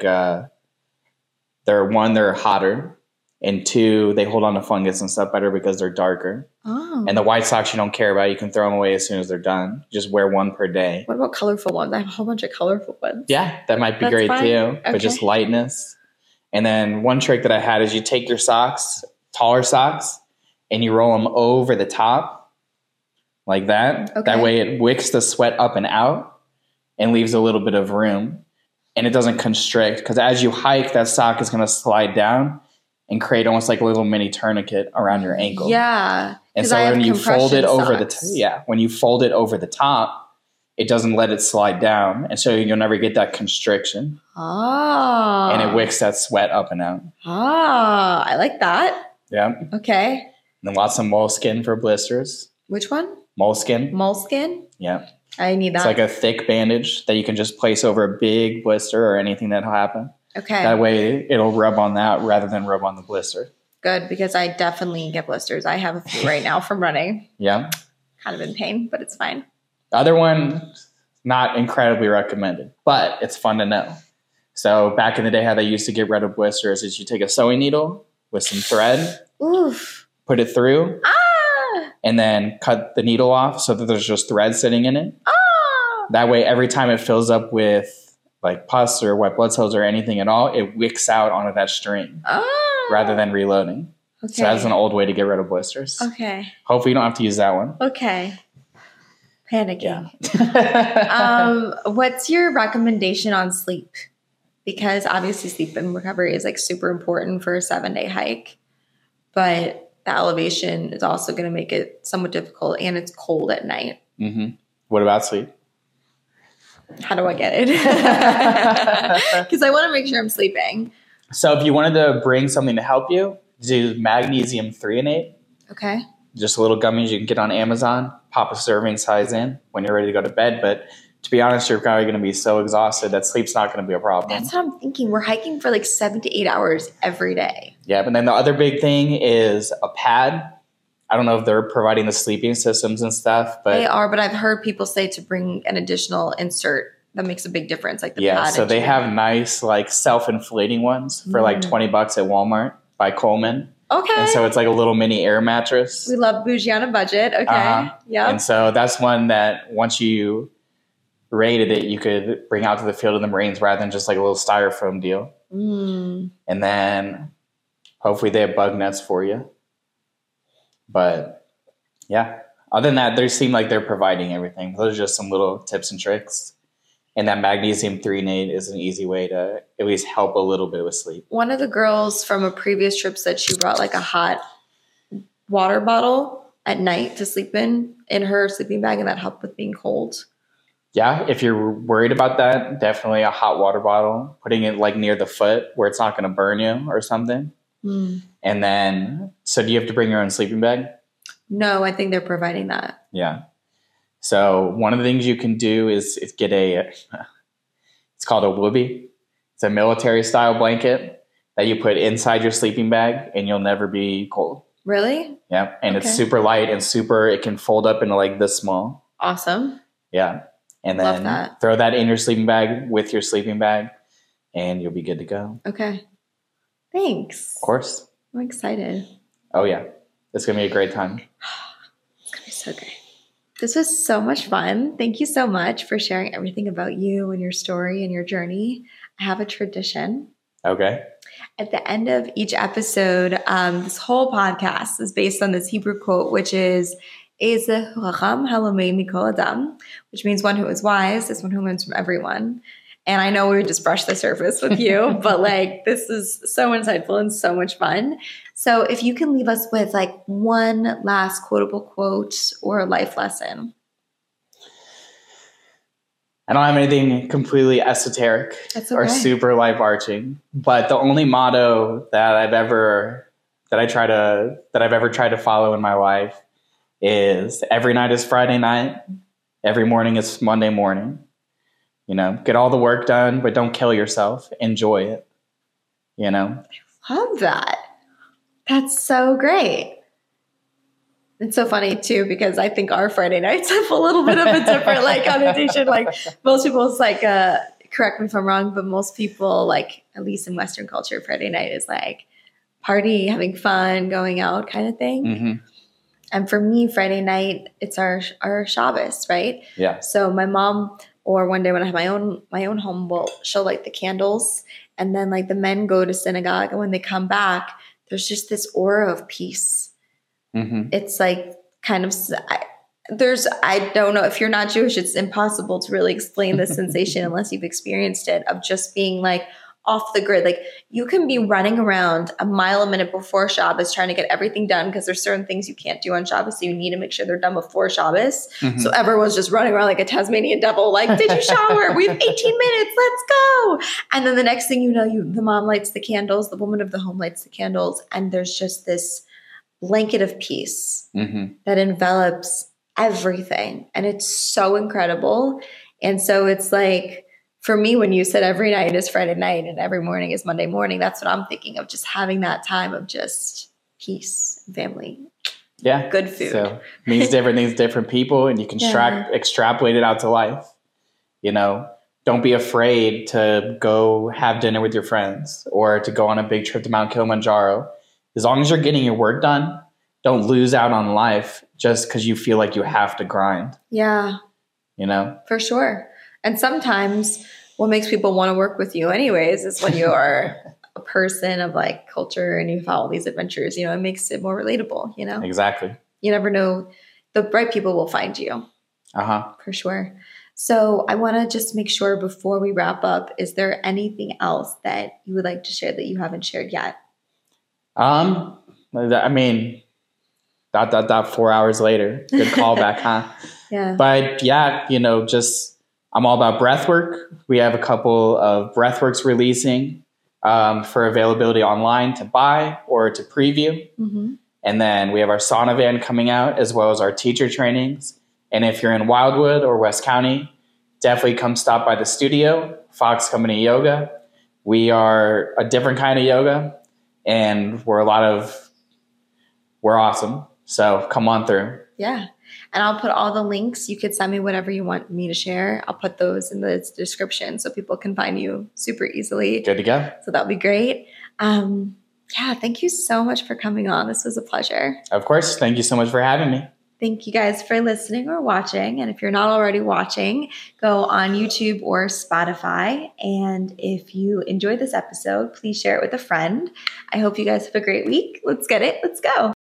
E: they're hotter, and two, they hold on to fungus and stuff better because they're darker.
F: Oh.
E: And the white socks you don't care about, you can throw them away as soon as they're done. Just wear one per day.
F: What about colorful ones? I have a whole bunch of colorful ones.
E: Yeah, that might be
F: That's
E: great
F: fine.
E: too. But just
F: Okay.
E: lightness. And then one trick that I had is you take your socks, taller socks, and you roll them over the top like that.
F: Okay.
E: That way it wicks the sweat up and out and leaves a little bit of room. And it doesn't constrict because as you hike, that sock is going to slide down and create almost like a little mini tourniquet around your ankle.
F: Yeah.
E: And
F: 'cause
E: so
F: I have
E: when you fold it
F: compression
E: over
F: socks.
E: when you fold it over the top, it doesn't let it slide down. And so you'll never get that constriction.
F: Oh.
E: And it wicks that sweat up and out.
F: Ah, I like that.
E: Yeah. And
F: Okay.
E: then lots of moleskin for blisters.
F: Which one?
E: Moleskin.
F: Moleskin?
E: Yeah.
F: I need that.
E: It's like a thick bandage that you can just place over a big blister or anything that'll happen.
F: okay.
E: That way it'll rub on that rather than rub on the blister.
F: Good, because I definitely get blisters. I have a few right now from running.
E: Yeah.
F: Kind of in pain, but it's fine.
E: The other one, not incredibly recommended, but it's fun to know. So back in the day, how they used to get rid of blisters is you take a sewing needle with some thread,
F: Oof.
E: put it through,
F: Ah!
E: and then cut the needle off so that there's just thread sitting in it.
F: Ah!
E: That way, every time it fills up with like pus or white blood cells or anything at all, it wicks out onto that string
F: Ah!
E: rather than reloading.
F: Okay.
E: So that's an old way to get rid of blisters.
F: Okay.
E: Hopefully you don't have to use that one.
F: Okay. Panicking.
E: Yeah.
F: What's your recommendation on sleep? Because obviously sleep and recovery is like super important for a 7-day hike, but the elevation is also going to make it somewhat difficult, and it's cold at night.
E: hmm What about sleep?
F: How do I get it? Because I want to make sure I'm sleeping.
E: So if you wanted to bring something to help you, do magnesium threonate.
F: Okay.
E: Just little gummies you can get on Amazon. Pop a serving size in when you're ready to go to bed. But to be honest, you're probably going to be so exhausted that sleep's not going to be a problem.
F: That's what I'm thinking. We're hiking for like 7 to 8 hours every day.
E: Yeah, but then the other big thing is a pad. I don't know if they're providing the sleeping systems and stuff, but
F: They are, but I've heard people say to bring an additional insert that makes a big difference, like the
E: yeah,
F: pad.
E: so
F: and
E: they
F: shit.
E: have nice like self-inflating ones for like $20 at Walmart by Coleman.
F: Okay.
E: And so it's like a little mini air mattress.
F: We love bougie on a budget. Okay.
E: Uh-huh.
F: Yep.
E: And so that's one that once you rated it, you could bring out to the Field of the Marines rather than just like a little styrofoam deal.
F: Mm.
E: And then hopefully they have bug nets for you. But yeah, other than that, they seem like they're providing everything. Those are just some little tips and tricks. And that magnesium threonate is an easy way to at least help a little bit with sleep.
F: One of the girls from a previous trip said she brought like a hot water bottle at night to sleep in her sleeping bag, and that helped with being cold.
E: Yeah, if you're worried about that, definitely a hot water bottle, putting it like near the foot where it's not going to burn you or something.
F: Mm.
E: And then, so do you have to bring your own sleeping bag?
F: No, I think they're providing that.
E: Yeah. So one of the things you can do is get it's called a whoopee. It's a military style blanket that you put inside your sleeping bag and you'll never be cold.
F: Really?
E: Yeah. And
F: Okay.
E: it's super light and it can fold up into like this small.
F: Awesome.
E: Yeah. And
F: Love
E: then
F: that.
E: throw that in your sleeping bag with your sleeping bag and you'll be good to go.
F: Okay. Thanks.
E: Of course.
F: I'm excited.
E: Oh, yeah. It's going to be a great time.
F: It's going to be so great. This was so much fun. Thank you so much for sharing everything about you and your story and your journey. I have a tradition.
E: Okay.
F: At the end of each episode, this whole podcast is based on this Hebrew quote, which is, which means one who is wise is one who learns from everyone. And I know we just brushed the surface with you, but like this is so insightful and so much fun. So if you can leave us with like one last quotable quote or life lesson.
E: I don't have anything completely esoteric or super life arching, but the only motto that I've ever tried to follow in my life is every night is Friday night, every morning is Monday morning. You know, get all the work done, but don't kill yourself. Enjoy it. You know?
F: I love that. That's so great. It's so funny too, because I think our Friday nights have a little bit of a different like connotation. Like most people, it's like, correct me if I'm wrong, but most people, like at least in Western culture, Friday night is like party, having fun, going out kind of thing.
E: Mm-hmm.
F: And for me, Friday night, it's our Shabbos, right?
E: Yeah.
F: So my mom, or one day when I have my own home, she'll light the candles, and then like the men go to synagogue, and when they come back, there's just this aura of peace.
E: Mm-hmm.
F: It's like kind of I don't know, if you're not Jewish, it's impossible to really explain this sensation unless you've experienced it, of just being like off the grid. Like you can be running around a mile a minute before Shabbos trying to get everything done, because there's certain things you can't do on Shabbos, so you need to make sure they're done before Shabbos.
E: Mm-hmm.
F: So everyone's just running around like a Tasmanian devil, like, did you shower? We have 18 minutes, let's go. And then the next thing you know, the mom lights the candles, the woman of the home lights the candles, and there's just this blanket of peace
E: Mm-hmm.
F: that envelops everything. And it's so incredible. And so it's like, for me, when you said every night is Friday night and every morning is Monday morning, that's what I'm thinking of, just having that time of just peace, family.
E: Yeah.
F: Good food.
E: So means different things to different people, and you can extrapolate it out to life. You know, don't be afraid to go have dinner with your friends or to go on a big trip to Mount Kilimanjaro. As long as you're getting your work done, don't lose out on life just because you feel like you have to grind.
F: Yeah.
E: You know?
F: For sure. And sometimes what makes people want to work with you anyways is when you are a person of like culture and you follow these adventures, you know, it makes it more relatable, you know?
E: Exactly.
F: You never know. The right people will find you.
E: Uh-huh.
F: For sure. So I want to just make sure before we wrap up, is there anything else that you would like to share that you haven't shared yet?
E: I mean, ... 4 hours later. Good callback, huh?
F: Yeah.
E: But yeah, you know, just I'm all about breathwork. We have a couple of breathworks releasing for availability online to buy or to preview.
F: Mm-hmm.
E: And then we have our sauna van coming out, as well as our teacher trainings. And if you're in Wildwood or West County, definitely come stop by the studio, Fox Company Yoga. We are a different kind of yoga, and we're awesome. So come on through.
F: Yeah. And I'll put all the links. You could send me whatever you want me to share. I'll put those in the description so people can find you super easily.
E: Good to go.
F: So that'll be great. Yeah, thank you so much for coming on. This was a pleasure.
E: Of course. Thank you so much for having me.
F: Thank you guys for listening or watching. And if you're not already watching, go on YouTube or Spotify. And if you enjoyed this episode, please share it with a friend. I hope you guys have a great week. Let's get it. Let's go.